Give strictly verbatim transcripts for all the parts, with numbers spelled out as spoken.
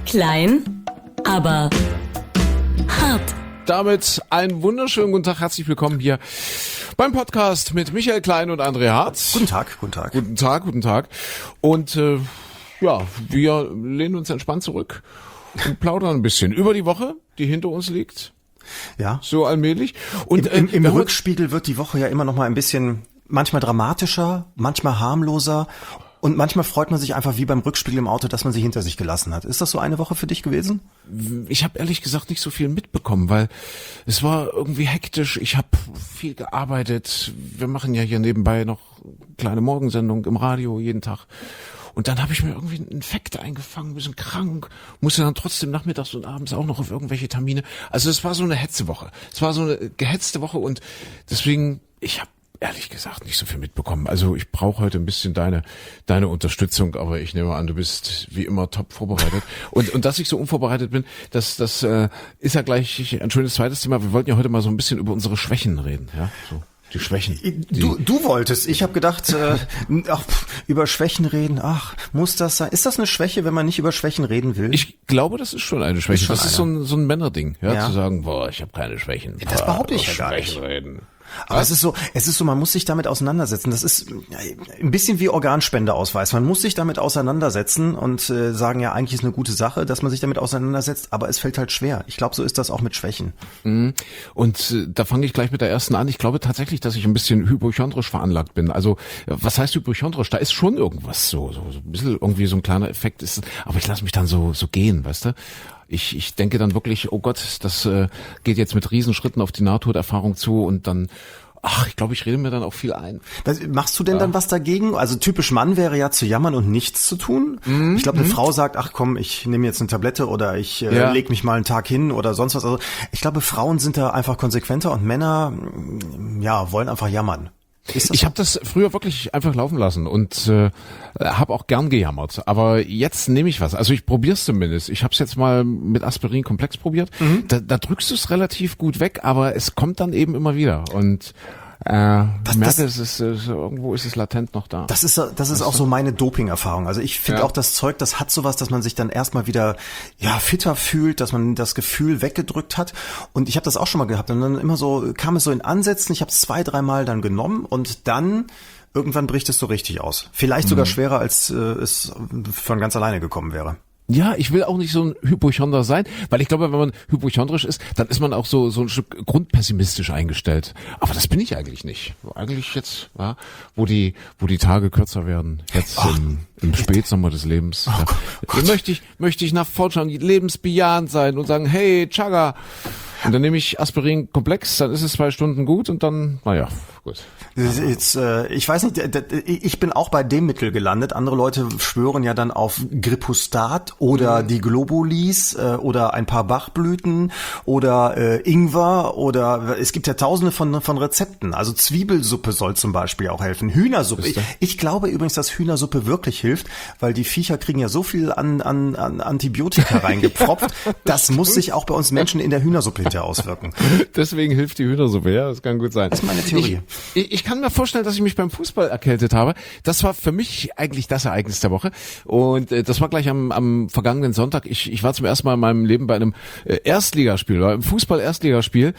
Klein, aber hart. Damit einen wunderschönen guten Tag, herzlich willkommen hier beim Podcast mit Michael Klein und André Hartz. Guten Tag, guten Tag. Guten Tag, guten Tag. Und äh, ja, wir lehnen uns entspannt zurück und plaudern ein bisschen über die Woche, die hinter uns liegt. Ja. So allmählich. Und Im, im, äh, im Rückspiegel wird die Woche ja immer noch mal ein bisschen, manchmal dramatischer, manchmal harmloser. Und manchmal freut man sich einfach wie beim Rückspiegel im Auto, dass man sie hinter sich gelassen hat. Ist das so eine Woche für dich gewesen? Ich habe ehrlich gesagt nicht so viel mitbekommen, weil es war irgendwie hektisch. Ich habe viel gearbeitet. Wir machen ja hier nebenbei noch kleine Morgensendung im Radio jeden Tag. Und dann habe ich mir irgendwie einen Infekt eingefangen, ein bisschen krank, musste dann trotzdem nachmittags und abends auch noch auf irgendwelche Termine. Also es war so eine Hetzewoche. Es war so eine gehetzte Woche und deswegen, ich habe ehrlich gesagt nicht so viel mitbekommen. Also ich brauche heute ein bisschen deine deine Unterstützung, aber ich nehme an, du bist wie immer top vorbereitet. Und und dass ich so unvorbereitet bin, das das äh, ist ja gleich ein schönes zweites Thema. Wir wollten ja heute mal so ein bisschen über unsere Schwächen reden, ja, so die Schwächen. Die Du du wolltest. Ich habe gedacht, äh, ach, über Schwächen reden. Ach, muss das sein? Ist das eine Schwäche, wenn man nicht über Schwächen reden will? Ich glaube, das ist schon eine Schwäche. Ist schon das ist eine. so ein so ein Männerding, ja, Ja. zu sagen, boah, ich habe keine Schwächen. Das behaupte ich Boah, ja gar nicht. Schwächen reden. Aber es ist so, es ist so, man muss sich damit auseinandersetzen. Das ist ein bisschen wie Organspendeausweis. Man muss sich damit auseinandersetzen und äh, sagen, ja, eigentlich ist eine gute Sache, dass man sich damit auseinandersetzt, aber es fällt halt schwer. Ich glaube, so ist das auch mit Schwächen. Und äh, da fange ich gleich mit der ersten an. Ich glaube tatsächlich, dass ich ein bisschen hypochondrisch veranlagt bin. Also äh, was heißt hypochondrisch? Da ist schon irgendwas so, so, so ein bisschen irgendwie so ein kleiner Effekt ist. Aber ich lasse mich dann so so gehen, weißt du? Ich, ich denke dann wirklich, oh Gott, das äh, geht jetzt mit Riesenschritten auf die Nahtoderfahrung zu und dann, ach, ich glaube, ich rede mir dann auch viel ein. Was, machst du denn ja. dann was dagegen? Also typisch Mann wäre ja zu jammern und nichts zu tun. Mhm. Ich glaube, eine mhm. Frau sagt, ach komm, ich nehme jetzt eine Tablette oder ich äh, ja. leg mich mal einen Tag hin oder sonst was. Also ich glaube, Frauen sind da einfach konsequenter und Männer, ja, wollen einfach jammern. Ich habe das früher wirklich einfach laufen lassen und äh, habe auch gern gejammert. Aber jetzt nehme ich was. Also ich probiere es zumindest. Ich habe es jetzt mal mit Aspirin Komplex probiert. Mhm. Da, da drückst du es relativ gut weg, aber es kommt dann eben immer wieder. Und äh, ich merke, es ist, es, irgendwo ist es latent noch da. Das ist das ist auch so meine Doping-Erfahrung. Also ich finde ja. auch das Zeug, das hat sowas, dass man sich dann erstmal wieder ja fitter fühlt, dass man das Gefühl weggedrückt hat. Und ich habe das auch schon mal gehabt. Und dann immer so kam es so in Ansätzen. Ich habe es zwei, dreimal dann genommen und dann irgendwann bricht es so richtig aus. Vielleicht sogar mhm. schwerer, als äh, es von ganz alleine gekommen wäre. Ja, ich will auch nicht so ein Hypochonder sein, weil ich glaube, wenn man hypochondrisch ist, dann ist man auch so so ein Stück grundpessimistisch eingestellt. Aber das bin ich eigentlich nicht. Eigentlich jetzt, ja, wo die wo die Tage kürzer werden, jetzt Ach, im, im Spätsommer des Lebens, oh, ja, Gott. möchte ich möchte ich nach vorne schauen, lebensbejahend sein und sagen, hey, Chaga. Und dann nehme ich Aspirin Komplex, dann ist es zwei Stunden gut und dann, naja, gut. Jetzt, äh, ich weiß nicht, ich bin auch bei dem Mittel gelandet. Andere Leute schwören ja dann auf Gripustat oder mhm. die Globulis äh, oder ein paar Bachblüten oder äh, Ingwer oder es gibt ja tausende von von Rezepten. Also Zwiebelsuppe soll zum Beispiel auch helfen. Hühnersuppe. Ich, ich glaube übrigens, dass Hühnersuppe wirklich hilft, weil die Viecher kriegen ja so viel an, an, an Antibiotika reingepfropft. Das muss sich auch bei uns Menschen in der Hühnersuppe hinterher auswirken. Deswegen hilft die Hühnersuppe, ja, das kann gut sein. Das ist meine Theorie. Ich, ich, ich kann mir vorstellen, dass ich mich beim Fußball erkältet habe. Das war für mich eigentlich das Ereignis der Woche. Und äh, das war gleich am, am vergangenen Sonntag. Ich, ich war zum ersten Mal in meinem Leben bei einem äh, Erstligaspiel, bei einem Fußball-Erstligaspiel.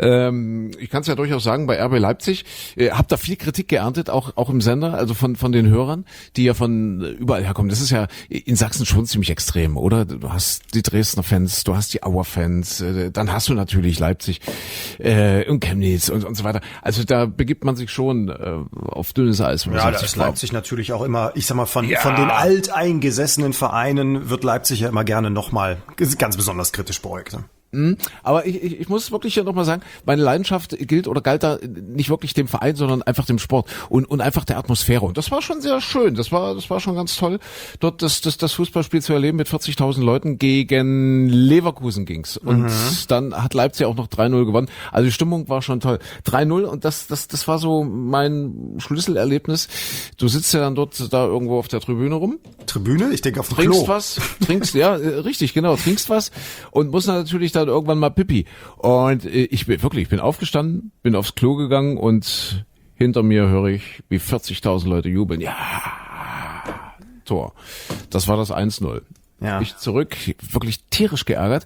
Ähm, ich kann es ja durchaus sagen, bei R B Leipzig. Äh, hab da viel Kritik geerntet, auch auch im Sender, also von von den Hörern, die ja von überall herkommen. Das ist ja in Sachsen schon ziemlich extrem, oder? Du hast die Dresdner Fans, du hast die Auer Fans, äh, dann hast du natürlich Leipzig äh, und Chemnitz und, und so weiter. Also da begibt man sich schon äh, auf dünnes Eis. Ja, da ist Leipzig natürlich auch immer, ich sag mal, von, ja. von den alteingesessenen Vereinen wird Leipzig ja immer gerne nochmal ganz besonders kritisch beäugt. Ne? Aber ich, ich, ich muss wirklich ja nochmal sagen, meine Leidenschaft gilt oder galt da nicht wirklich dem Verein, sondern einfach dem Sport und, und einfach der Atmosphäre. Und das war schon sehr schön. Das war, das war schon ganz toll, dort das, das, das Fußballspiel zu erleben mit vierzigtausend Leuten. Gegen Leverkusen ging's. Und mhm. dann hat Leipzig auch noch drei null gewonnen. Also die Stimmung war schon toll. drei null und das, das, das war so mein Schlüsselerlebnis. Du sitzt ja dann dort da irgendwo auf der Tribüne rum. Tribüne? Ich denke auf dem Klo. Trinkst Klo. was, trinkst, ja, richtig, genau, trinkst was und musst dann natürlich dann irgendwann mal Pipi. Und ich bin wirklich, ich bin aufgestanden, bin aufs Klo gegangen und hinter mir höre ich, wie vierzigtausend Leute jubeln. Ja, Tor. Das war das eins null. Ja. Ich zurück, wirklich tierisch geärgert.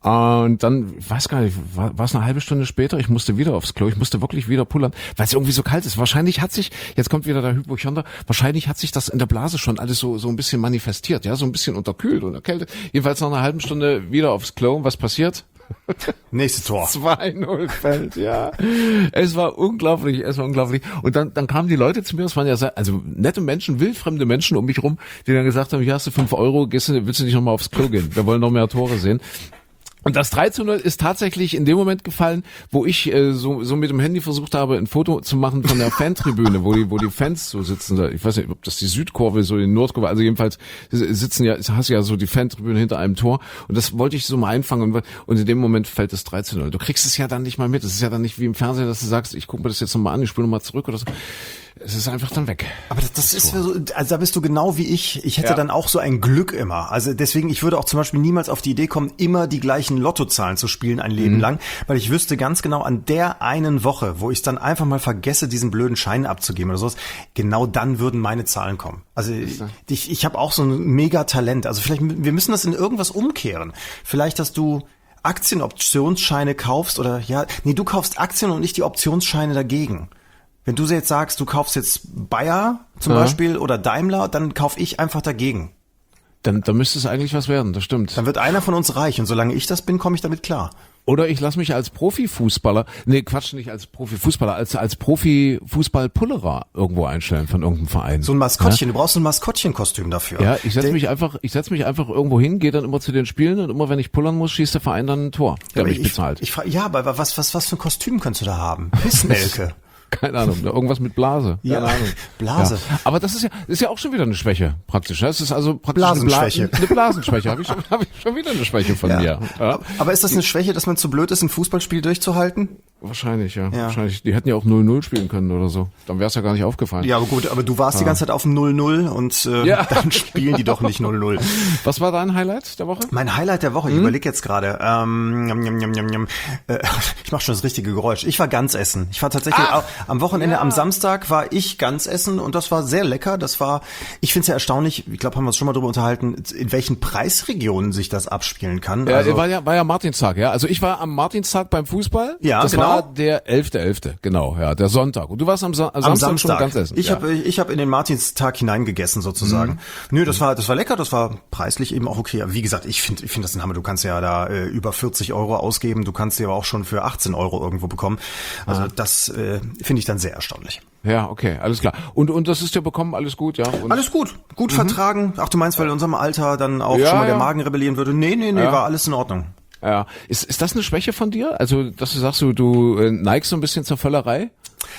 Und dann, ich weiß gar nicht, war, war es eine halbe Stunde später, ich musste wieder aufs Klo, ich musste wirklich wieder pullern, weil es irgendwie so kalt ist. Wahrscheinlich hat sich, jetzt kommt wieder der Hypochonder, wahrscheinlich hat sich das in der Blase schon alles so so ein bisschen manifestiert, ja, so ein bisschen unterkühlt und erkältet. Jedenfalls nach einer halben Stunde wieder aufs Klo. Was passiert? Nächstes Tor. zwei null fällt, ja. Es war unglaublich, es war unglaublich. Und dann, dann kamen die Leute zu mir, es waren ja sehr, also nette Menschen, wildfremde Menschen um mich rum, die dann gesagt haben, hier hast du fünf Euro, gehst du, willst du nicht nochmal aufs Klo gehen? Wir wollen noch mehr Tore sehen. Und das drei zu null ist tatsächlich in dem Moment gefallen, wo ich äh, so so mit dem Handy versucht habe, ein Foto zu machen von der Fantribüne, wo die wo die Fans so sitzen. Ich weiß nicht, ob das die Südkurve ist oder die Nordkurve. Also jedenfalls sitzen ja, hast ja so die Fantribüne hinter einem Tor. Und das wollte ich so mal einfangen. Und, und in dem Moment fällt es drei zu null. Du kriegst es ja dann nicht mal mit. Es ist ja dann nicht wie im Fernsehen, dass du sagst, ich gucke mir das jetzt nochmal an, ich spule nochmal zurück oder so. Es ist einfach dann weg. Aber das, das ist so, also da bist du genau wie ich. Ich hätte ja. dann auch so ein Glück immer. Also deswegen, ich würde auch zum Beispiel niemals auf die Idee kommen, immer die gleichen Lottozahlen zu spielen ein Leben mhm. lang, weil ich wüsste ganz genau, an der einen Woche, wo ich dann einfach mal vergesse, diesen blöden Schein abzugeben oder sowas, genau dann würden meine Zahlen kommen. Also ich, ich habe auch so ein mega Talent. Also vielleicht, wir müssen das in irgendwas umkehren. Vielleicht, dass du Aktienoptionsscheine kaufst oder ja, nee, du kaufst Aktien und nicht die Optionsscheine dagegen. Wenn du jetzt sagst, du kaufst jetzt Bayer zum ja. Beispiel oder Daimler, dann kauf ich einfach dagegen. Dann, dann müsste es eigentlich was werden, das stimmt. Dann wird einer von uns reich und solange ich das bin, komme ich damit klar. Oder ich lasse mich als Profifußballer, nee, Quatsch, nicht als Profifußballer, als als Profifußballpullerer irgendwo einstellen von irgendeinem Verein. So ein Maskottchen, ja? Du brauchst so ein Maskottchenkostüm dafür. Ja, ich setze mich einfach, ich setze mich einfach irgendwo hin, gehe dann immer zu den Spielen und immer wenn ich pullern muss, schießt der Verein dann ein Tor, der ja, mich ich, bezahlt. Ich, ich frage, ja, aber was was was für ein Kostüm könntest du da haben? Pissnelke. Keine Ahnung, irgendwas mit Blase. Ja, Keine Ahnung. Blase. Ja. Aber das ist ja, ist ja auch schon wieder eine Schwäche, praktisch. Das ist also praktisch Blasenschwäche. Eine, Bla- eine Blasenschwäche. Habe ich, schon, hab ich schon wieder eine Schwäche von ja. mir. Ja. Aber ist das eine Schwäche, dass man zu blöd ist, ein Fußballspiel durchzuhalten? Wahrscheinlich, ja. ja. Wahrscheinlich. Die hätten ja auch null null spielen können oder so. Dann wäre es ja gar nicht aufgefallen. Ja, aber gut, aber du warst ja. die ganze Zeit auf dem null null und äh, ja. dann spielen die doch nicht null null. Was war dein Highlight der Woche? Mein Highlight der Woche, ich hm? überlege jetzt gerade. Ähm, jam, jam, jam, jam. Äh, ich mache schon das richtige Geräusch. Ich war ganz essen. Ich war tatsächlich auch, am Wochenende, ja. am Samstag war ich ganz essen und das war sehr lecker. Das war, ich finde es ja erstaunlich, ich glaube, haben wir uns schon mal drüber unterhalten, in welchen Preisregionen sich das abspielen kann. Ja, also, war ja, war ja Martinstag, ja. Also ich war am Martinstag beim Fußball. Ja, das genau. war der elfter elfter genau, ja, der Sonntag. Und du warst am, Sa- am Samstag, Samstag schon ganz essen. Ich ja. habe ich hab in den Martinstag hineingegessen sozusagen. Mhm. Nö, das war das war lecker, das war preislich eben auch okay. Aber wie gesagt, ich finde ich finde das ein Hammer. Du kannst ja da äh, über vierzig Euro ausgeben, du kannst sie aber auch schon für achtzehn Euro irgendwo bekommen. Also ah. das äh, finde ich dann sehr erstaunlich. Ja, okay, alles klar. Und und das ist ja bekommen, alles gut, ja? Und alles gut, gut mhm. vertragen. Ach, du meinst, weil in unserem Alter dann auch ja, schon mal der ja. Magen rebellieren würde? Nee, nee, nee, ja. war alles in Ordnung. Ja, ist ist das eine Schwäche von dir? Also, dass du sagst, du, du äh, neigst so ein bisschen zur Völlerei?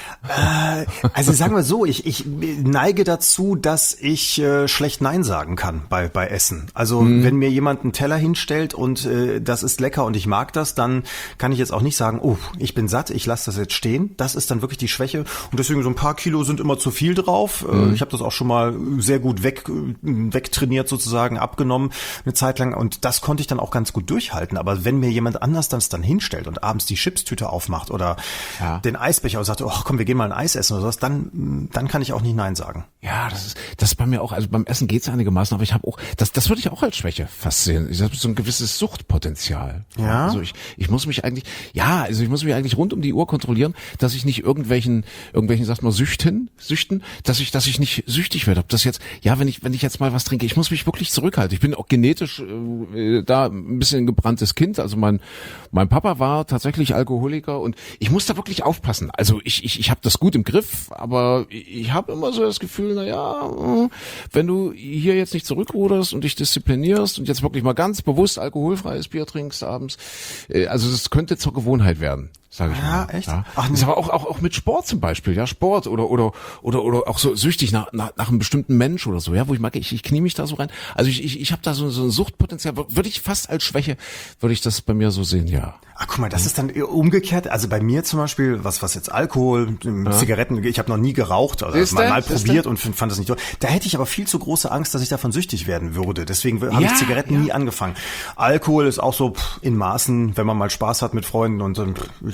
Äh, also sagen wir so, ich, ich neige dazu, dass ich äh, schlecht Nein sagen kann bei bei Essen. Also mhm. wenn mir jemand einen Teller hinstellt und äh, das ist lecker und ich mag das, dann kann ich jetzt auch nicht sagen, oh, ich bin satt, ich lasse das jetzt stehen. Das ist dann wirklich die Schwäche und deswegen so ein paar Kilo sind immer zu viel drauf. Mhm. Äh, ich habe das auch schon mal sehr gut weg wegtrainiert sozusagen, abgenommen eine Zeit lang und das konnte ich dann auch ganz gut durchhalten. Aber wenn mir jemand anders das dann hinstellt und abends die Chipstüte aufmacht oder ja. den Eisbecher und sagt, oh komm, wir gehen mal ein Eis essen oder sowas, dann dann kann ich auch nicht Nein sagen. Ja, das ist das ist bei mir auch, also beim Essen geht's einigermaßen, aber ich habe auch, das das würde ich auch als Schwäche fast sehen. Ich habe so ein gewisses Suchtpotenzial. Ja. Also ich ich muss mich eigentlich, ja, also ich muss mich eigentlich rund um die Uhr kontrollieren, dass ich nicht irgendwelchen irgendwelchen sagt man Süchten, Süchten, dass ich dass ich nicht süchtig werde. Ob das jetzt, ja, wenn ich wenn ich jetzt mal was trinke, ich muss mich wirklich zurückhalten. Ich bin auch genetisch äh, da ein bisschen ein gebranntes Kind, also mein mein Papa war tatsächlich Alkoholiker und ich muss da wirklich aufpassen. Also ich ich ich habe das gut im Griff, aber ich habe immer so das Gefühl, na ja, wenn du hier jetzt nicht zurückruderst und dich disziplinierst und jetzt wirklich mal ganz bewusst alkoholfreies Bier trinkst abends, also das könnte zur Gewohnheit werden. Sag ich ja, mal. Echt? Ja, Ach, echt? Das ist aber auch, auch, auch mit Sport zum Beispiel, ja, Sport oder, oder, oder, oder auch so süchtig nach, nach, nach einem bestimmten Mensch oder so, ja, wo ich mag, ich, ich knie mich da so rein. Also ich, ich, ich habe da so, so ein Suchtpotenzial, würde ich fast als Schwäche, würde ich das bei mir so sehen, ja. Ach, guck mal, das ist dann umgekehrt. Also bei mir zum Beispiel, was was jetzt Alkohol, ja. Zigaretten, ich habe noch nie geraucht, also Siehste? mal, mal probiert Siehste? und fand das nicht toll. Da hätte ich aber viel zu große Angst, dass ich davon süchtig werden würde. Deswegen habe ja, ich Zigaretten ja. nie angefangen. Alkohol ist auch so pff, in Maßen, wenn man mal Spaß hat mit Freunden und ähm, ich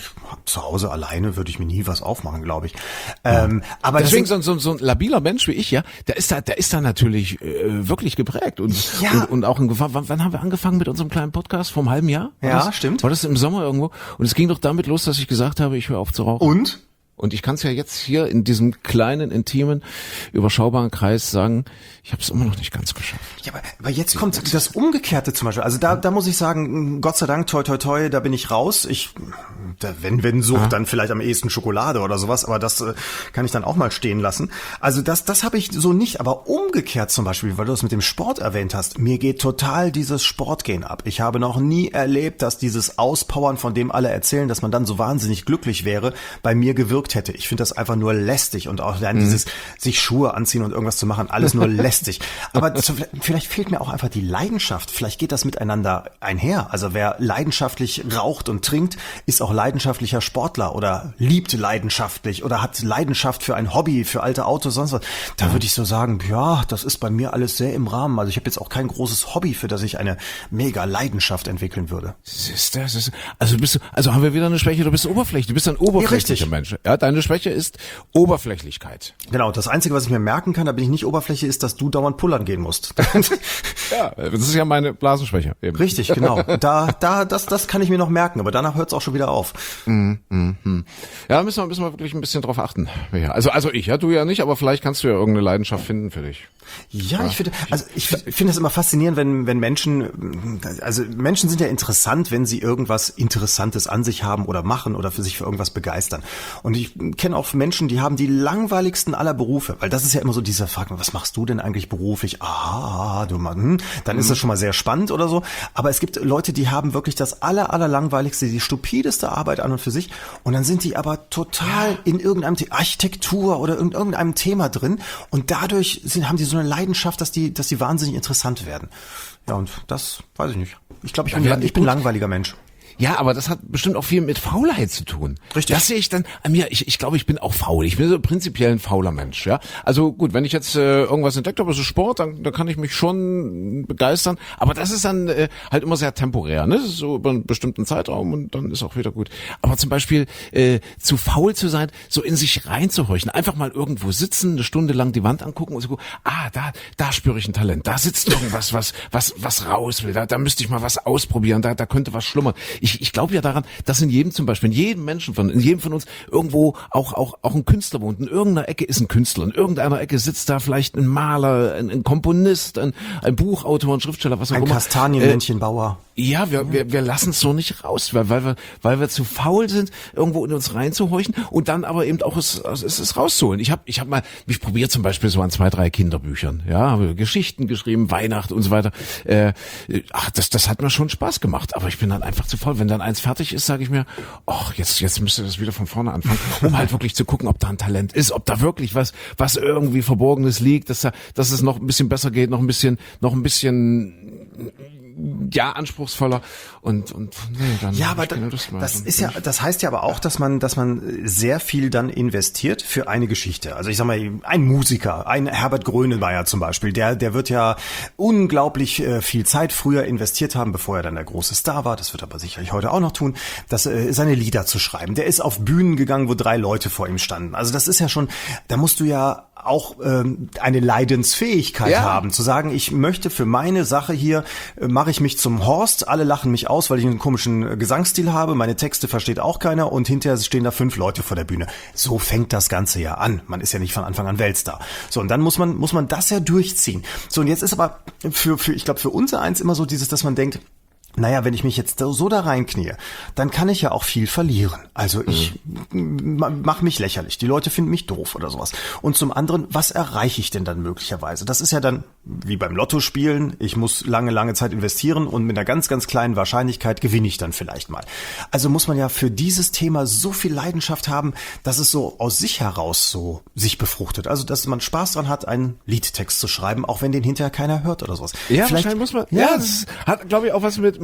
zu Hause alleine würde ich mir nie was aufmachen, glaube ich. Ähm, aber Deswegen sind, so, so, so ein labiler Mensch wie ich, ja, der ist da, der ist da natürlich äh, wirklich geprägt und, Ja. und und auch in Gefahr. Wann, wann haben wir angefangen mit unserem kleinen Podcast? Vor einem halben Jahr? War Ja, das, stimmt. War das im Sommer irgendwo? Und es ging doch damit los, dass ich gesagt habe, ich höre auf zu rauchen. und? Und ich kann es ja jetzt hier in diesem kleinen, intimen, überschaubaren Kreis sagen, ich habe es immer noch nicht ganz geschafft. Ja, aber, aber jetzt kommt das Umgekehrte zum Beispiel. Also da, da muss ich sagen, Gott sei Dank, toi, toi, toi, da bin ich raus. Ich, da, wenn, wenn Sucht, dann vielleicht am ehesten Schokolade oder sowas, aber das äh, kann ich dann auch mal stehen lassen. Also das, das habe ich so nicht, aber umgekehrt zum Beispiel, weil du das mit dem Sport erwähnt hast, mir geht total dieses Sportgehen ab. Ich habe noch nie erlebt, dass dieses Auspowern, von dem alle erzählen, dass man dann so wahnsinnig glücklich wäre, bei mir gewirkt hätte. Ich finde das einfach nur lästig und auch dann mhm. dieses sich Schuhe anziehen und irgendwas zu machen, alles nur lästig. Aber das, vielleicht fehlt mir auch einfach die Leidenschaft. Vielleicht geht das miteinander einher. Also wer leidenschaftlich raucht und trinkt, ist auch leidenschaftlicher Sportler oder liebt leidenschaftlich oder hat Leidenschaft für ein Hobby, für alte Autos, sonst was. Da würde ich so sagen, ja, das ist bei mir alles sehr im Rahmen. Also ich habe jetzt auch kein großes Hobby, für das ich eine mega Leidenschaft entwickeln würde. Siehst du, das ist, also bist du, also haben wir wieder eine Schwäche, du bist oberflächlich, du bist ein oberflächlicher Ja, Mensch. Ja, deine Schwäche ist Oberflächlichkeit. Genau, das Einzige, was ich mir merken kann, da bin ich nicht Oberfläche, ist, dass du dauernd pullern gehen musst. Ja, das ist ja meine Blasenschwäche. Eben. Richtig, genau. Da, da, das, das kann ich mir noch merken, aber danach hört es auch schon wieder auf. Mm, mm, mm. Ja, da müssen wir, müssen wir wirklich ein bisschen drauf achten. Ja, also, also ich, ja, du ja nicht, aber vielleicht kannst du ja irgendeine Leidenschaft finden für dich. Ja, ja. ich finde, also ich finde es immer faszinierend, wenn, wenn Menschen, also Menschen sind ja interessant, wenn sie irgendwas Interessantes an sich haben oder machen oder für sich für irgendwas begeistern. Und ich kenne auch Menschen, die haben die langweiligsten aller Berufe, weil das ist ja immer so diese Frage, was machst du denn eigentlich beruflich? Ah, du Mann, hm, dann ist das schon mal sehr spannend oder so. Aber es gibt Leute, die haben wirklich das aller, aller langweiligste, die stupideste Arbeit an und für sich. Und dann sind die aber total in irgendeinem The- Architektur oder in irgendeinem Thema drin. Und dadurch sind, haben die so eine Leidenschaft, dass die, dass die wahnsinnig interessant werden. Ja, und das weiß ich nicht. Ich glaube, ich bin, Ja, ich bin gut. langweiliger Mensch. Ja, aber das hat bestimmt auch viel mit Faulheit zu tun. Richtig. Das sehe ich dann an mir. Ich, ich glaube, ich bin auch faul. Ich bin so prinzipiell ein fauler Mensch. Ja, also gut, wenn ich jetzt äh, irgendwas entdeckt habe, so Sport, dann, dann kann ich mich schon begeistern. Aber das ist dann äh, halt immer sehr temporär. Ne? Das ist so über einen bestimmten Zeitraum und dann ist auch wieder gut. Aber zum Beispiel äh, zu faul zu sein, so in sich reinzuhorchen, einfach mal irgendwo sitzen, eine Stunde lang die Wand angucken und so, ah, da, da spüre ich ein Talent. Da sitzt irgendwas, was, was, was raus will. Da, da müsste ich mal was ausprobieren. Da, da könnte was schlummern. Ich, ich glaube ja daran, dass in jedem zum Beispiel, in jedem Menschen von, in jedem von uns irgendwo auch, auch, auch ein Künstler wohnt. In irgendeiner Ecke ist ein Künstler. In irgendeiner Ecke sitzt da vielleicht ein Maler, ein, ein Komponist, ein, ein Buchautor, ein Schriftsteller, was auch Ein immer. Kastanienmännchenbauer. Äh, ja, wir, wir, wir lassen es so nicht raus, weil, weil wir, weil wir zu faul sind, irgendwo in uns reinzuhorchen und dann aber eben auch es, es, es rauszuholen. Ich habe, ich habe mal, mich probiert zum Beispiel so an zwei, drei Kinderbüchern, ja, habe Geschichten geschrieben, Weihnacht und so weiter. Äh, ach, das, das hat mir schon Spaß gemacht, aber ich bin dann einfach zu faul. Wenn dann eins fertig ist, sage ich mir, ach, jetzt, jetzt müsste das wieder von vorne anfangen, um halt wirklich zu gucken, ob da ein Talent ist, ob da wirklich was, was irgendwie Verborgenes liegt, dass da, dass es noch ein bisschen besser geht, noch ein bisschen, noch ein bisschen, ja, anspruchsvoller und und nee, dann Ja, hab aber ich keine Lust mehr. das Dann ist bin ja, das heißt ja aber auch, dass man, dass man sehr viel dann investiert für eine Geschichte. Also ich sag mal, ein Musiker, ein Herbert Grönemeyer zum Beispiel, der, der wird ja unglaublich äh, viel Zeit früher investiert haben, bevor er dann der große Star war. Das wird er aber sicherlich heute auch noch tun, das, äh, seine Lieder zu schreiben. Der ist auf Bühnen gegangen, wo drei Leute vor ihm standen. Also das ist ja schon, da musst du ja auch ähm, eine Leidensfähigkeit Ja. haben, zu sagen, ich möchte für meine Sache hier, äh, mache ich mich zum Horst, alle lachen mich aus, weil ich einen komischen äh, Gesangsstil habe, meine Texte versteht auch keiner und hinterher stehen da fünf Leute vor der Bühne. So fängt das Ganze ja an. Man ist ja nicht von Anfang an Weltstar. So, und dann muss man muss man das ja durchziehen. So, und jetzt ist aber für, für ich glaube, für unser eins immer so dieses, dass man denkt, naja, wenn ich mich jetzt so da reinknie, dann kann ich ja auch viel verlieren. Also ich mhm. mache mich lächerlich. Die Leute finden mich doof oder sowas. Und zum anderen, was erreiche ich denn dann möglicherweise? Das ist ja dann wie beim Lottospielen. Ich muss lange, lange Zeit investieren und mit einer ganz, ganz kleinen Wahrscheinlichkeit gewinne ich dann vielleicht mal. Also muss man ja für dieses Thema so viel Leidenschaft haben, dass es so aus sich heraus so sich befruchtet. Also dass man Spaß dran hat, einen Liedtext zu schreiben, auch wenn den hinterher keiner hört oder sowas. Ja, Vielleicht wahrscheinlich muss man, ja, ja das hat, glaube ich, auch was mit,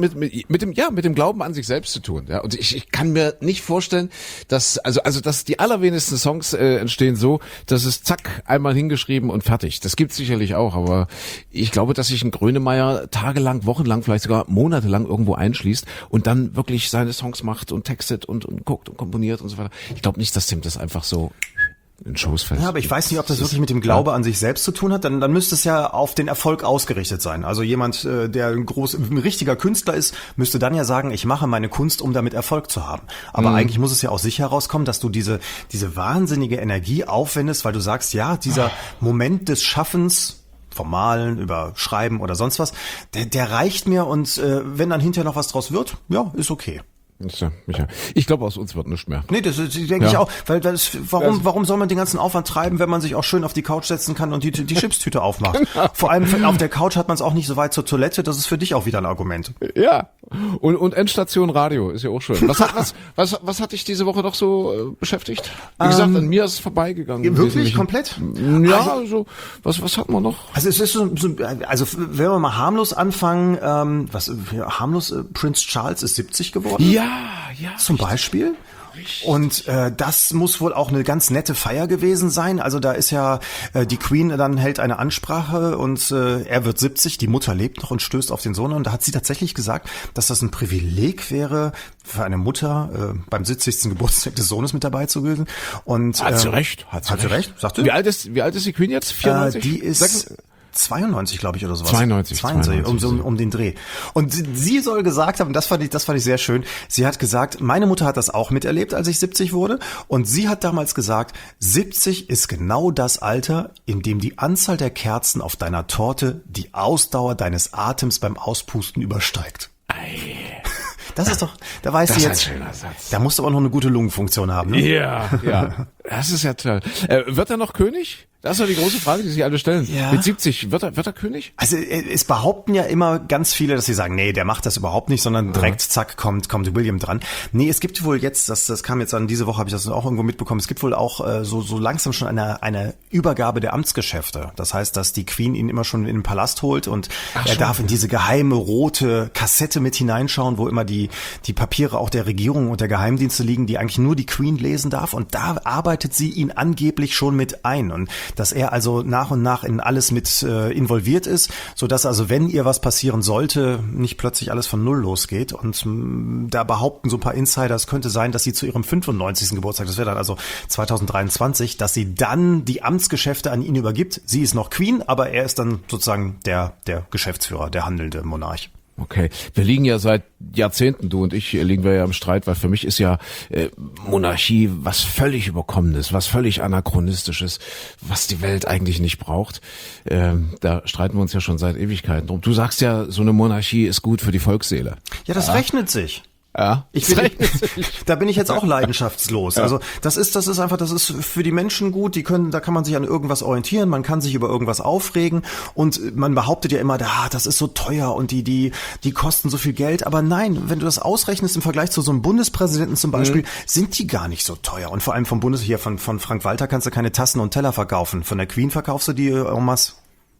mit, mit, mit dem, ja, mit dem Glauben an sich selbst zu tun, ja. Und ich, ich kann mir nicht vorstellen, dass, also, also, dass die allerwenigsten Songs äh, entstehen so, dass es zack, einmal hingeschrieben und fertig. Das gibt's sicherlich auch, aber ich glaube, dass sich ein Grönemeyer tagelang, wochenlang, vielleicht sogar monatelang irgendwo einschließt und dann wirklich seine Songs macht und textet und, und guckt und komponiert und so weiter. Ich glaube nicht, dass dem das einfach so in Shows fällt. Ja, aber ich weiß nicht, ob das wirklich mit dem Glaube ja. an sich selbst zu tun hat. Dann, dann müsste es ja auf den Erfolg ausgerichtet sein. Also jemand, der ein, groß, ein richtiger Künstler ist, müsste dann ja sagen, ich mache meine Kunst, um damit Erfolg zu haben. Aber mhm. eigentlich muss es ja aus sich herauskommen, dass du diese diese wahnsinnige Energie aufwendest, weil du sagst, ja, dieser Moment des Schaffens, vom Malen über Schreiben oder sonst was, der, der reicht mir und äh, wenn dann hinterher noch was draus wird, ja, ist okay. Ja, Micha. Ich glaube, aus uns wird nichts mehr. Nee, das, das denke ja. ich auch. Weil das, warum, das, warum soll man den ganzen Aufwand treiben, wenn man sich auch schön auf die Couch setzen kann und die, die Chipstüte aufmacht? Genau. Vor allem auf der Couch hat man es auch nicht so weit zur Toilette. Das ist für dich auch wieder ein Argument. Ja. Und, und Endstation Radio ist ja auch schön. Was hat, was, was, was hat dich diese Woche noch so äh, beschäftigt? Wie gesagt, ähm, an mir ist es vorbeigegangen. Wirklich? Komplett? Ja, also, was, was hat man noch? Also, es ist so, so also, wenn wir mal harmlos anfangen, ähm, was, harmlos, äh, Prince Charles ist siebzig geworden. Ja. Ja, zum richtig. Beispiel. Richtig. Und äh, das muss wohl auch eine ganz nette Feier gewesen sein. Also da ist ja äh, die Queen dann hält eine Ansprache und äh, er wird siebzig, die Mutter lebt noch und stößt auf den Sohn. Und da hat sie tatsächlich gesagt, dass das ein Privileg wäre für eine Mutter, äh, beim siebzigsten Geburtstag des Sohnes mit dabei zu gewesen. Und hat sie äh, recht, hat sie hat recht. recht. Sagst du? Wie alt ist wie alt ist die Queen jetzt? vierundneunzig? Äh, die ist Sag, zweiundneunzig, glaube ich, oder sowas. zweiundneunzig, zweiundneunzig, um, um, um den Dreh. Und sie, sie soll gesagt haben, das fand ich, das fand ich sehr schön. Sie hat gesagt, meine Mutter hat das auch miterlebt, als ich siebzig wurde. Und sie hat damals gesagt, siebzig ist genau das Alter, in dem die Anzahl der Kerzen auf deiner Torte die Ausdauer deines Atems beim Auspusten übersteigt. Ei. Das ist doch, da weißt das du jetzt, ist ein schöner Satz. Da musst du aber noch eine gute Lungenfunktion haben, ne? Ja, ja. Das ist ja toll. Äh, wird er noch König? Das ist doch die große Frage, die sich alle stellen. Ja. Mit siebzig, wird er, wird er König? Also es behaupten ja immer ganz viele, dass sie sagen, nee, der macht das überhaupt nicht, sondern direkt, ja. zack, kommt kommt William dran. Nee, es gibt wohl jetzt, das das kam jetzt an, diese Woche habe ich das auch irgendwo mitbekommen, es gibt wohl auch äh, so so langsam schon eine eine Übergabe der Amtsgeschäfte. Das heißt, dass die Queen ihn immer schon in den Palast holt und Ach, er schon. darf in diese geheime rote Kassette mit hineinschauen, wo immer die die Papiere auch der Regierung und der Geheimdienste liegen, die eigentlich nur die Queen lesen darf. Und da arbeitet sie ihn angeblich schon mit ein. Und dass er also nach und nach in alles mit äh, involviert ist, so dass also, wenn ihr was passieren sollte, nicht plötzlich alles von Null losgeht. Und mh, da behaupten so ein paar Insider, es könnte sein, dass sie zu ihrem fünfundneunzigsten Geburtstag, das wäre dann also zweitausenddreiundzwanzig, dass sie dann die Amtsgeschäfte an ihn übergibt. Sie ist noch Queen, aber er ist dann sozusagen der, der Geschäftsführer, der handelnde Monarch. Okay, wir liegen ja seit Jahrzehnten, du und ich, liegen wir ja im Streit, weil für mich ist ja äh, Monarchie was völlig Überkommenes, was völlig Anachronistisches, was die Welt eigentlich nicht braucht. Ähm, da streiten wir uns ja schon seit Ewigkeiten drum. Du sagst ja, so eine Monarchie ist gut für die Volksseele. Ja, das ja. rechnet sich. Ja, ich bin, da bin ich jetzt auch leidenschaftslos. Ja. Also das ist, das ist einfach, das ist für die Menschen gut. Die können, da kann man sich an irgendwas orientieren. Man kann sich über irgendwas aufregen und man behauptet ja immer, ah, das ist so teuer und die, die, die kosten so viel Geld. Aber nein, wenn du das ausrechnest im Vergleich zu so einem Bundespräsidenten zum Beispiel, mhm. sind die gar nicht so teuer. Und vor allem vom Bundes hier von von Frank Walter kannst du keine Tassen und Teller verkaufen. Von der Queen verkaufst du die en masse.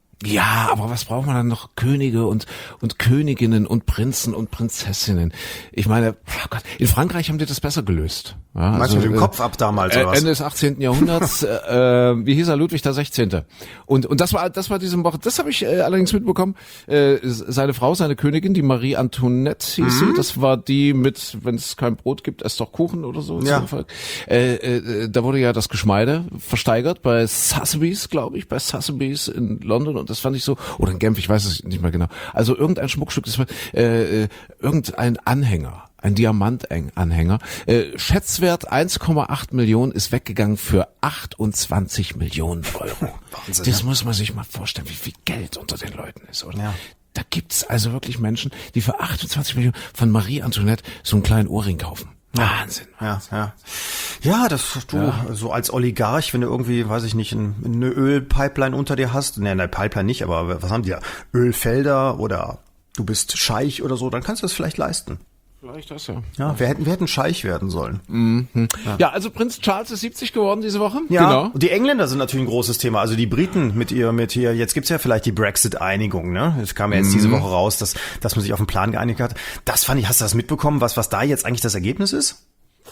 Ja, aber was braucht man dann noch? Könige und und Königinnen und Prinzen und Prinzessinnen. Ich meine, oh Gott, in Frankreich haben die das besser gelöst. Ja, Meinst also, du mit dem Kopf ab damals oder was? Ende des achtzehnten Jahrhunderts, äh, wie hieß er, Ludwig der Sechzehnte. Und und das war das war diese Woche, das habe ich äh, allerdings mitbekommen. Äh, seine Frau, seine Königin, die Marie Antoinette hieß mhm. sie, das war die mit, wenn es kein Brot gibt, esst doch Kuchen oder so. Ja. Äh, äh, da wurde ja das Geschmeide versteigert bei Sotheby's, glaube ich, bei Sotheby's in London. Und das fand ich so, oder in Genf, ich weiß es nicht mehr genau. Also irgendein Schmuckstück, das war äh, irgendein Anhänger, ein Diamantanhänger. Äh, Schätzwert eins Komma acht Millionen ist weggegangen für achtundzwanzig Millionen Euro. Wahnsinn, das ja. muss man sich mal vorstellen, wie viel Geld unter den Leuten ist, oder? Ja. Da gibt's also wirklich Menschen, die für achtundzwanzig Millionen von Marie Antoinette so einen kleinen Ohrring kaufen. Wahnsinn. Ja, ja. Ja, das du ja. so als Oligarch, wenn du irgendwie, weiß ich nicht, eine Ölpipeline unter dir hast, ne, eine Pipeline nicht, aber was haben die ja? Ölfelder oder du bist Scheich oder so, dann kannst du das vielleicht leisten. Vielleicht das ja. Ja, wir hätten, wir hätten Scheich werden sollen. Mhm. Ja. ja, also Prinz Charles ist siebzig geworden diese Woche. Ja, genau. Und die Engländer sind natürlich ein großes Thema. Also die Briten mit ihr, mit hier, jetzt gibt's ja vielleicht die Brexit-Einigung, ne? Es kam ja jetzt mhm. diese Woche raus, dass, dass man sich auf einen Plan geeinigt hat. Das fand ich, hast du das mitbekommen, was, was da jetzt eigentlich das Ergebnis ist?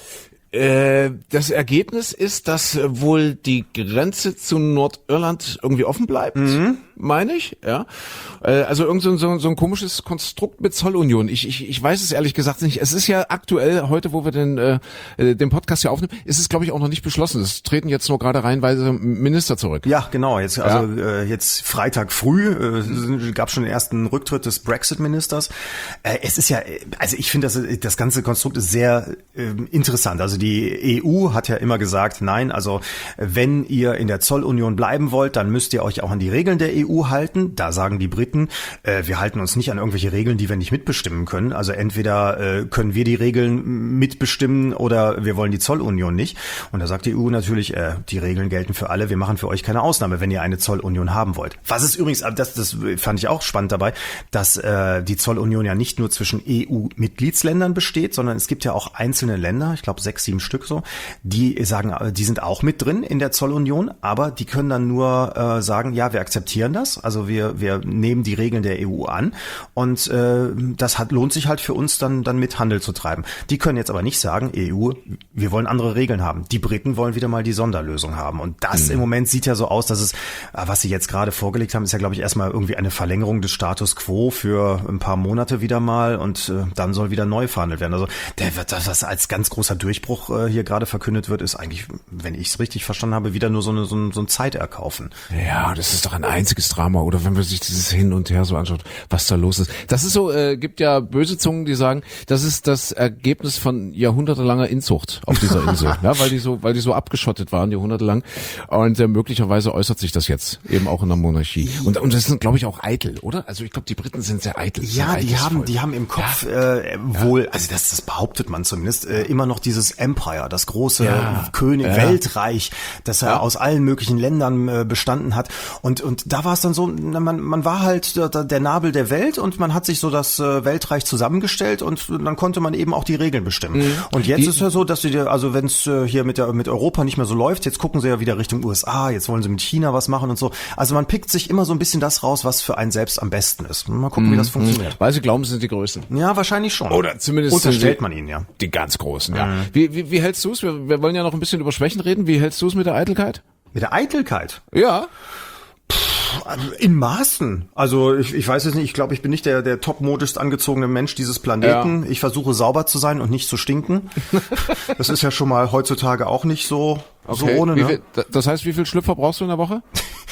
Äh, das Ergebnis ist, dass äh, wohl die Grenze zu Nordirland irgendwie offen bleibt, mhm. meine ich, ja. Äh, also irgend so, so, so ein komisches Konstrukt mit Zollunion. Ich, ich, ich weiß es ehrlich gesagt nicht. Es ist ja aktuell, heute, wo wir den, äh, den Podcast hier aufnehmen, ist es, glaube ich, auch noch nicht beschlossen. Es treten jetzt nur gerade reihenweise Minister zurück. Ja, genau. Jetzt, also ja. äh, jetzt Freitag früh äh, gab schon den ersten Rücktritt des Brexit-Ministers. Äh, es ist ja, also ich finde, das, das ganze Konstrukt ist sehr äh, interessant. Also die E U hat ja immer gesagt, nein, also wenn ihr in der Zollunion bleiben wollt, dann müsst ihr euch auch an die Regeln der E U halten. Da sagen die Briten, äh, wir halten uns nicht an irgendwelche Regeln, die wir nicht mitbestimmen können. Also entweder äh, können wir die Regeln mitbestimmen oder wir wollen die Zollunion nicht. Und da sagt die E U natürlich, äh, die Regeln gelten für alle, wir machen für euch keine Ausnahme, wenn ihr eine Zollunion haben wollt. Was ist übrigens, das, das fand ich auch spannend dabei, dass äh, die Zollunion ja nicht nur zwischen E U-Mitgliedsländern besteht, sondern es gibt ja auch einzelne Länder, ich glaube sechs, sieben Stück so, die sagen, die sind auch mit drin in der Zollunion, aber die können dann nur äh, sagen, ja, wir akzeptieren das, also wir wir nehmen die Regeln der E U an und äh, das hat, lohnt sich halt für uns dann dann mit Handel zu treiben. Die können jetzt aber nicht sagen, E U, wir wollen andere Regeln haben. Die Briten wollen wieder mal die Sonderlösung haben und das mhm. im Moment sieht ja so aus, dass es, was sie jetzt gerade vorgelegt haben, ist ja glaube ich erstmal irgendwie eine Verlängerung des Status quo für ein paar Monate wieder mal und äh, dann soll wieder neu verhandelt werden. Also der wird das, was als ganz großer Durchbruch äh, hier gerade verkündet wird, ist eigentlich, wenn ich es richtig verstanden habe, wieder nur so, eine, so, ein, so ein Zeiterkaufen. Ja, das ist doch ein einziges Drama. Oder wenn man sich dieses Hin und Her so anschaut, was da los ist. Das ist so, äh, gibt ja böse Zungen, die sagen, das ist das Ergebnis von jahrhundertelanger Inzucht auf dieser Insel. Ja, weil die so, weil die so abgeschottet waren, jahrhundertelang. Und äh, möglicherweise äußert sich das jetzt eben auch in der Monarchie. Und, und das sind, glaube ich, auch eitel, oder? Also ich glaube, die Briten sind sehr eitel. Ja, sehr die haben, die haben im Kopf ja. äh, wohl, also das, das behauptet man zumindest, äh, immer noch dieses Empire, das große Ja. König, ja. Weltreich, das er ja. aus allen möglichen Ländern äh, bestanden hat. Und und da war es dann so, man man war halt der, der Nabel der Welt und man hat sich so das äh, Weltreich zusammengestellt und dann konnte man eben auch die Regeln bestimmen. Mhm. Und jetzt die, ist ja so, dass sie, also wenn es äh, hier mit der mit Europa nicht mehr so läuft, jetzt gucken sie ja wieder Richtung U S A, jetzt wollen sie mit China was machen und so. Also man pickt sich immer so ein bisschen das raus, was für einen selbst am besten ist. Mal gucken, mhm. wie das funktioniert. Weil sie glauben, sie sind die Größten. Ja, wahrscheinlich schon. Oder zumindest unterstellt man ihnen, ja. Die ganz Großen, ja. Mhm. Wie, wie, wie hältst du es? Wir, wir wollen ja noch ein bisschen über Schwächen reden. Wie hältst du es mit der Eitelkeit? Mit der Eitelkeit? Ja. In Maßen. Also ich, ich weiß es nicht, ich glaube, ich bin nicht der, der topmodischst angezogene Mensch dieses Planeten. Ja. Ich versuche sauber zu sein und nicht zu stinken. Das ist ja schon mal heutzutage auch nicht so, okay. so ohne. Wie ne? viel, das heißt, wie viel Schlüpfer brauchst du in der Woche?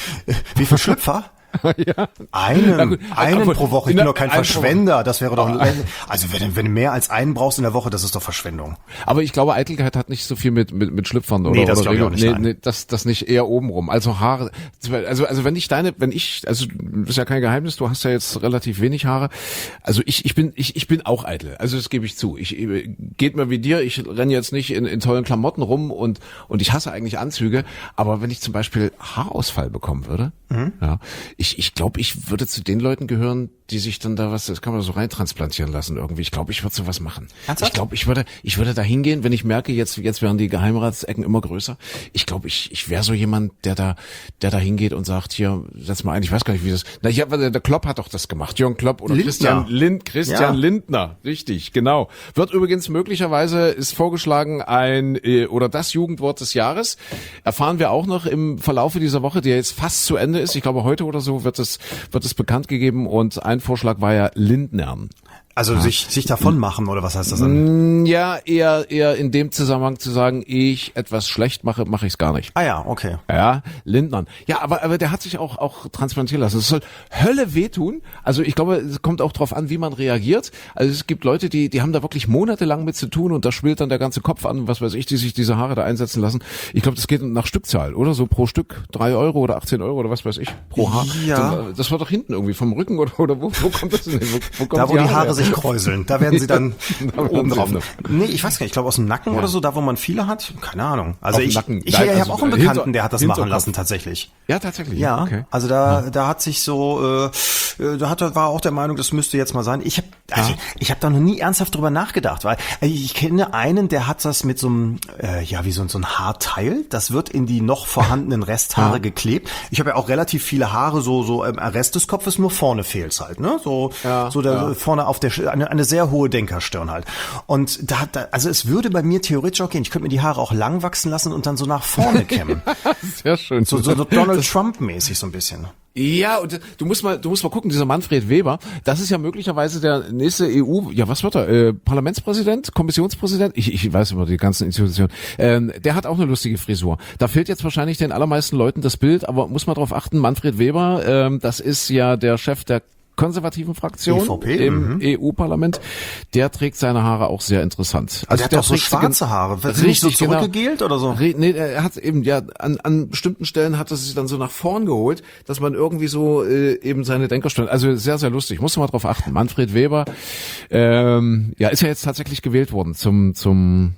Wie viel Schlüpfer? ja. Einen, gut, einen aber, pro Woche. Ich bin doch kein Verschwender. Das wäre doch, oh, also wenn, wenn du mehr als einen brauchst in der Woche, das ist doch Verschwendung. Aber ich glaube, Eitelkeit hat nicht so viel mit, mit, mit Schlüpfern oder, nee, das oder glaube ich auch nicht, nee, nee, das, das nicht eher obenrum. Also Haare, also, also wenn ich deine, wenn ich, also, das ist ja kein Geheimnis, du hast ja jetzt relativ wenig Haare. Also ich, ich bin, ich, ich bin auch eitel. Also das gebe ich zu. Ich, geht mir wie dir. Ich renne jetzt nicht in, in tollen Klamotten rum und, und ich hasse eigentlich Anzüge. Aber wenn ich zum Beispiel Haarausfall bekommen würde, mhm. ja, ich, ich glaube, ich würde zu den Leuten gehören, die sich dann da was, das kann man so reintransplantieren lassen irgendwie. Ich glaube, ich würde sowas machen. Ernsthaft? Ich glaube, ich würde, ich würde da hingehen, wenn ich merke, jetzt, jetzt werden die Geheimratsecken immer größer. Ich glaube, ich, ich wäre so jemand, der da, der da hingeht und sagt, hier, setz mal ein, ich weiß gar nicht, wie das, na, ich hab, der Klopp hat doch das gemacht, Jürgen Klopp oder Lindner. Christian Lind, Christian ja. Lindner. Richtig, genau. Wird übrigens möglicherweise, ist vorgeschlagen ein, äh, oder das Jugendwort des Jahres. Erfahren wir auch noch im Verlaufe dieser Woche, die jetzt fast zu Ende ist. Ich glaube, heute oder so wird es, wird es bekannt gegeben und ein Vorschlag war ja Lindnern. Also ja. sich sich davon machen oder was heißt das dann? Ja, eher eher in dem Zusammenhang zu sagen, ich etwas schlecht mache, mache ich es gar nicht. Ah ja, okay. Ja, Lindnern. Ja, aber aber der hat sich auch auch transplantieren lassen. Es soll Hölle wehtun. Also ich glaube, es kommt auch drauf an, wie man reagiert. Also es gibt Leute, die die haben da wirklich monatelang mit zu tun und da schwillt dann der ganze Kopf an, was weiß ich, die sich diese Haare da einsetzen lassen. Ich glaube, das geht nach Stückzahl, oder? So pro Stück drei Euro oder achtzehn Euro oder was weiß ich pro Haar. Ja. Das war doch hinten irgendwie vom Rücken oder oder wo, wo kommt das denn? Wo, wo kommt da wo die Haare, Haare sich kräuseln, da werden sie dann ja, oben drauf. Nee, ich weiß gar nicht, ich glaube aus dem Nacken ja. oder so, da wo man viele hat, keine Ahnung. Also ich, Nacken. ich, Nein, ich also habe auch einen Bekannten, der hat das machen Kopf. lassen tatsächlich. Ja, tatsächlich. Ja, okay. also da ja. da hat sich so, äh, da hat er war auch der Meinung, das müsste jetzt mal sein. Ich habe Also, ich habe da noch nie ernsthaft drüber nachgedacht, weil ich kenne einen, der hat das mit so einem, äh, ja, wie so, so ein Haarteil, das wird in die noch vorhandenen Resthaare ja. geklebt. Ich habe ja auch relativ viele Haare, so so im Rest des Kopfes, nur vorne fehlt's halt, ne? So ja, so da ja. vorne auf der eine, eine sehr hohe Denkerstirn halt. Und da, da also es würde bei mir theoretisch auch gehen. Ich könnte mir die Haare auch lang wachsen lassen und dann so nach vorne kämmen. Sehr schön. So, so, so Donald Trump mäßig so ein bisschen. Ja, und du musst mal, du musst mal gucken, dieser Manfred Weber, das ist ja möglicherweise der nächste E U, ja, was wird er, äh, Parlamentspräsident, Kommissionspräsident, ich, ich weiß immer die ganzen Institutionen, ähm, der hat auch eine lustige Frisur. Da fehlt jetzt wahrscheinlich den allermeisten Leuten das Bild, aber muss man drauf achten, Manfred Weber, ähm, das ist ja der Chef der konservativen Fraktion E V P, im mhm. E U-Parlament, der trägt seine Haare auch sehr interessant. Also, also der hat doch so trägt schwarze Haare, wird nicht so zurückgegelt oder so? Re, nee, er hat eben, ja, an, an bestimmten Stellen hat er sich dann so nach vorn geholt, dass man irgendwie so äh, eben seine Denkerstellen, also sehr, sehr lustig, musst du mal drauf achten. Manfred Weber, ähm, ja, ist ja jetzt tatsächlich gewählt worden zum zum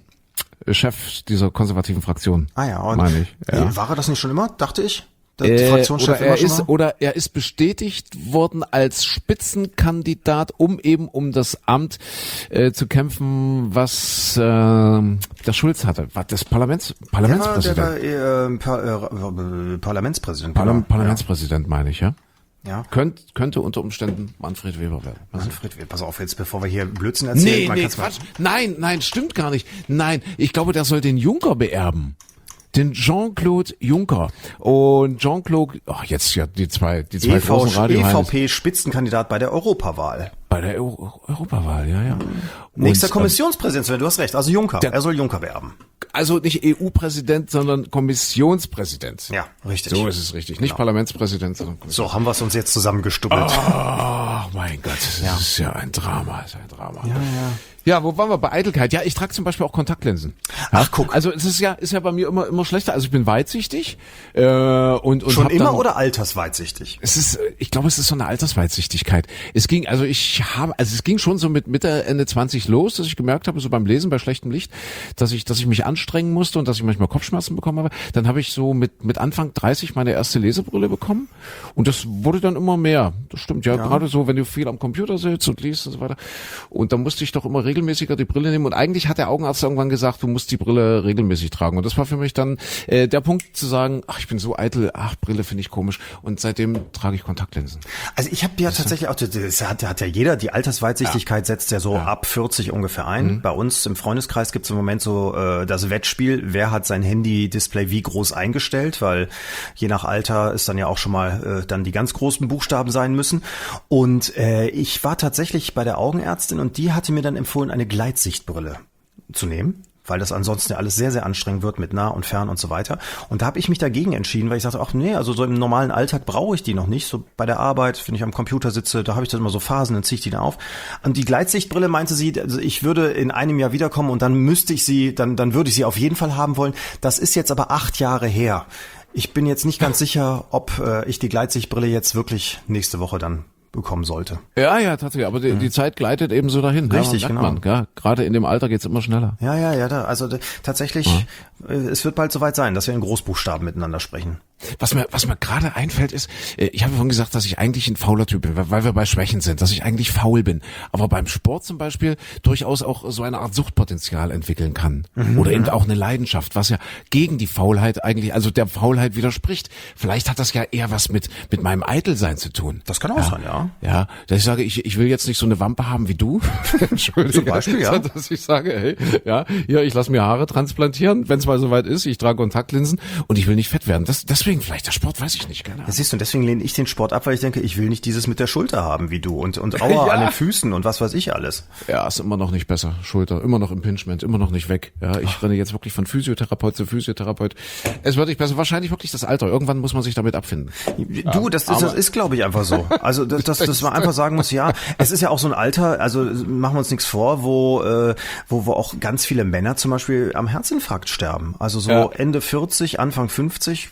Chef dieser konservativen Fraktion. Ah ja, und meine ich. Ja. War er das nicht schon immer, dachte ich? Die Äh, Fraktionschef oder er immer ist schon oder er ist bestätigt worden als Spitzenkandidat, um eben um das Amt äh, zu kämpfen, was äh, der Schulz hatte, was das Parlaments Parlamentspräsident. Ja, der, der, äh, par, äh, Parlamentspräsident. Parlam genau. Parlamentspräsident meine ich, ja. Ja. Könnt, könnte unter Umständen Manfred Weber werden. Manfred Weber, pass auf jetzt, bevor wir hier Blödsinn erzählen. Nee, man nee, kann's Quatsch. Nein, nein, stimmt gar nicht. Nein, ich glaube, der soll den Juncker beerben. Den Jean-Claude Juncker. Und Jean-Claude, ach, jetzt ja die zwei, die zwei E V, großen Radio E V P-Spitzenkandidat bei der Europawahl. Bei der Euro Europawahl, ja, ja. Nächster Und, Kommissionspräsident, du hast recht, also Juncker. Der, er soll Juncker beerben. Also nicht E U-Präsident, sondern Kommissionspräsident. Ja, richtig. So ist es richtig. Nicht genau. Parlamentspräsident, sondern So haben wir es uns jetzt zusammengestubbelt. Oh mein Gott, das ja. ist ja ein Drama, ist ein Drama. Ja, ja. Ja, wo waren wir bei Eitelkeit? Ja, ich trage zum Beispiel auch Kontaktlinsen. Ach, guck. Also es ist ja, ist ja bei mir immer immer schlechter. Also ich bin weitsichtig äh, und und schon hab immer dann, oder altersweitsichtig? Es ist, ich glaube, es ist so eine Altersweitsichtigkeit. Es ging, also ich habe, also es ging schon so mit Mitte Ende zwanzig los, dass ich gemerkt habe, so beim Lesen bei schlechtem Licht, dass ich, dass ich mich anstrengen musste und dass ich manchmal Kopfschmerzen bekommen habe. Dann habe ich so mit mit Anfang dreißig meine erste Lesebrille bekommen und das wurde dann immer mehr. Das stimmt ja, ja. Gerade so, wenn du viel am Computer sitzt und liest und so weiter. Und dann musste ich doch immer regelmäßiger die Brille nehmen und eigentlich hat der Augenarzt irgendwann gesagt, du musst die Brille regelmäßig tragen und das war für mich dann äh, der Punkt zu sagen, ach, ich bin so eitel, ach, Brille finde ich komisch und seitdem trage ich Kontaktlinsen. Also ich habe ja tatsächlich auch, das hat, hat ja jeder, die Altersweitsichtigkeit ja. setzt ja so ja. ab vierzig ungefähr ein. Mhm. Bei uns im Freundeskreis gibt es im Moment so äh, das Wettspiel, wer hat sein Handy-Display wie groß eingestellt, weil je nach Alter ist dann ja auch schon mal äh, dann die ganz großen Buchstaben sein müssen. Und äh, ich war tatsächlich bei der Augenärztin und die hatte mir dann empfohlen, eine Gleitsichtbrille zu nehmen, weil das ansonsten ja alles sehr, sehr anstrengend wird mit nah und fern und so weiter. Und da habe ich mich dagegen entschieden, weil ich sagte, ach nee, also so im normalen Alltag brauche ich die noch nicht. So bei der Arbeit, wenn ich am Computer sitze, da habe ich dann immer so Phasen, dann ziehe ich die dann auf. Und die Gleitsichtbrille meinte sie, also ich würde in einem Jahr wiederkommen und dann müsste ich sie, dann, dann würde ich sie auf jeden Fall haben wollen. Das ist jetzt aber acht Jahre her. Ich bin jetzt nicht ganz sicher, ob äh, ich die Gleitsichtbrille jetzt wirklich nächste Woche dann bekommen sollte. Ja, ja, tatsächlich. Aber die, die Zeit gleitet eben so dahin. Richtig, ja, genau. Man, ja, gerade in dem Alter geht's immer schneller. Ja, ja, ja. Da, also d- tatsächlich, ja. äh, es wird bald soweit sein, dass wir in Großbuchstaben miteinander sprechen. Was mir, was mir gerade einfällt ist, äh, ich habe vorhin gesagt, dass ich eigentlich ein fauler Typ bin, weil wir bei Schwächen sind, dass ich eigentlich faul bin. Aber beim Sport zum Beispiel durchaus auch so eine Art Suchtpotenzial entwickeln kann. Mhm. Oder eben auch eine Leidenschaft, was ja gegen die Faulheit eigentlich, also der Faulheit widerspricht. Vielleicht hat das ja eher was mit, mit meinem Eitelsein zu tun. Das kann auch ja. sein, ja. Ja, dass ich sage, ich, ich will jetzt nicht so eine Wampe haben wie du. Entschuldigung. Zum Beispiel, ja. Dass ich sage, hey, ja, hier, ich lasse mir Haare transplantieren, wenn es mal soweit ist. Ich trage Kontaktlinsen und ich will nicht fett werden. Das, deswegen vielleicht der Sport, weiß ich nicht. Keine Ahnung. Das siehst du, und deswegen lehne ich den Sport ab, weil ich denke, ich will nicht dieses mit der Schulter haben wie du und, und Aua ja. an den Füßen und was weiß ich alles. Ja, ist immer noch nicht besser. Schulter, immer noch Impingement, immer noch nicht weg. Ja, ich renne jetzt wirklich von Physiotherapeut zu Physiotherapeut. Es wird nicht besser. Wahrscheinlich wirklich das Alter. Irgendwann muss man sich damit abfinden. Du, das, das, das ist, glaube ich, einfach so. Also, das, das, das man einfach sagen muss, ja, es ist ja auch so ein Alter, also machen wir uns nichts vor, wo, äh, wo, wo auch ganz viele Männer zum Beispiel am Herzinfarkt sterben. Also so ja. Ende vierzig, Anfang fünfzig, das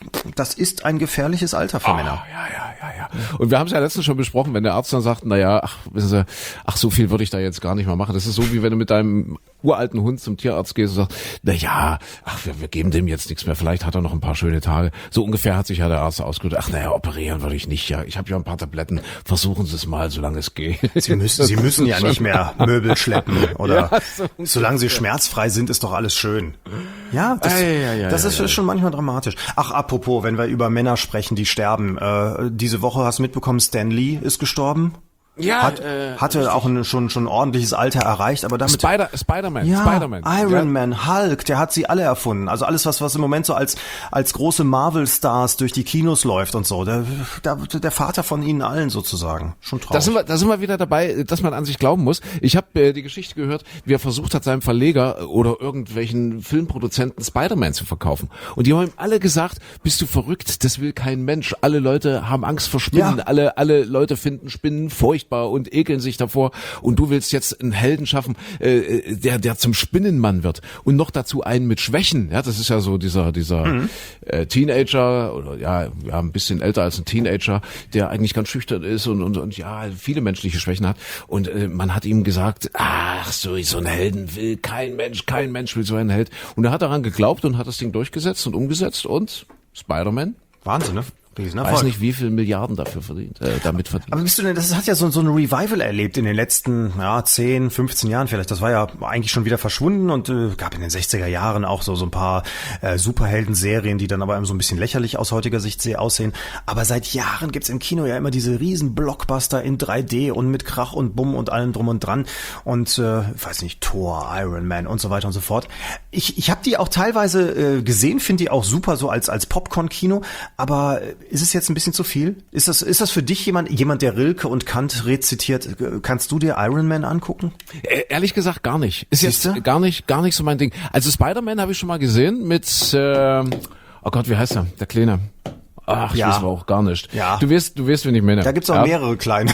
das ist ein gefährliches Alter für Oh, Männer. ja, ja, ja, ja. Und wir haben es ja letztens schon besprochen, wenn der Arzt dann sagt, na ja, ach, wissen Sie, ach, so viel würde ich da jetzt gar nicht mehr machen. Das ist so, wie wenn du mit deinem uralten Hund zum Tierarzt gehst und sagst, na ja, ach, wir, wir geben dem jetzt nichts mehr. Vielleicht hat er noch ein paar schöne Tage. So ungefähr hat sich ja der Arzt ausgedrückt. Ach, naja, operieren würde ich nicht. Ja, ich habe ja ein paar Tabletten. Versuchen Sie es mal, solange es geht. Sie müssen, Sie müssen ja nicht mehr Möbel schleppen oder Ja, so solange Sie schmerzfrei sind, ist doch alles schön. Ja, das, Ah, ja, ja, ja, das ja, ist ja. schon manchmal dramatisch. Ach, apropos, wenn wir über Männer sprechen, die sterben. Äh, diese Woche hast du mitbekommen, Stan Lee ist gestorben. Ja, Hat, äh, hatte auch ein, schon schon ordentliches Alter erreicht, aber damit Spider, Spider-Man, ja, Spider-Man. Iron ja. Man, Hulk, der hat sie alle erfunden. Also alles, was was im Moment so als als große Marvel-Stars durch die Kinos läuft und so. Der, der, der Vater von ihnen allen sozusagen. Schon traurig. Da sind wir, da sind wir wieder dabei, dass man an sich glauben muss. Ich habe äh, die Geschichte gehört, wie er versucht hat, seinem Verleger oder irgendwelchen Filmproduzenten Spider-Man zu verkaufen. Und die haben ihm alle gesagt, bist du verrückt, das will kein Mensch. Alle Leute haben Angst vor Spinnen, Ja. alle alle Leute finden Spinnen furchtbar und ekeln sich davor. Und du willst jetzt einen Helden schaffen, äh, der der zum Spinnenmann wird. Und noch dazu einen mit Schwächen. Ja, das ist ja so dieser dieser Mhm. äh, Teenager oder ja, ja ein bisschen älter als ein Teenager, der eigentlich ganz schüchtern ist und und, und ja viele menschliche Schwächen hat. Und äh, man hat ihm gesagt, ach so so einen Helden will kein Mensch, kein Mensch will so einen Held. Und er hat daran geglaubt und hat das Ding durchgesetzt und umgesetzt und Spider-Man, Wahnsinn, ne? Riesenerfolg. weiß nicht wie viel Milliarden dafür verdient, äh, damit verdient. Aber bist du denn, das hat ja so, so ein Revival erlebt in den letzten, ja, zehn, fünfzehn Jahren vielleicht. Das war ja eigentlich schon wieder verschwunden und äh, gab in den sechziger Jahren auch so, so ein paar äh, Superhelden-Serien, die dann aber so ein bisschen lächerlich aus heutiger Sicht sehr aussehen. Aber seit Jahren gibt's im Kino ja immer diese riesen Blockbuster in drei D und mit Krach und Bumm und allem drum und dran. Und, äh, ich weiß nicht, Thor, Iron Man und so weiter und so fort. Ich, ich habe die auch teilweise äh, gesehen, finde die auch super so als, als Popcorn-Kino. Aber äh, ist es jetzt ein bisschen zu viel? Ist das, ist das für dich jemand, jemand, der Rilke und Kant rezitiert? Kannst du dir Iron Man angucken? Äh, Ehrlich gesagt gar nicht. Ist Siehste? jetzt gar nicht, gar nicht so mein Ding. Also Spider-Man habe ich schon mal gesehen mit, äh, oh Gott, wie heißt er? Der Kleine. Ach, ich Ja. weiß aber auch gar nicht. Ja. Du wirst, du wirst, wen ich meine. Da gibt's auch ja. mehrere kleine.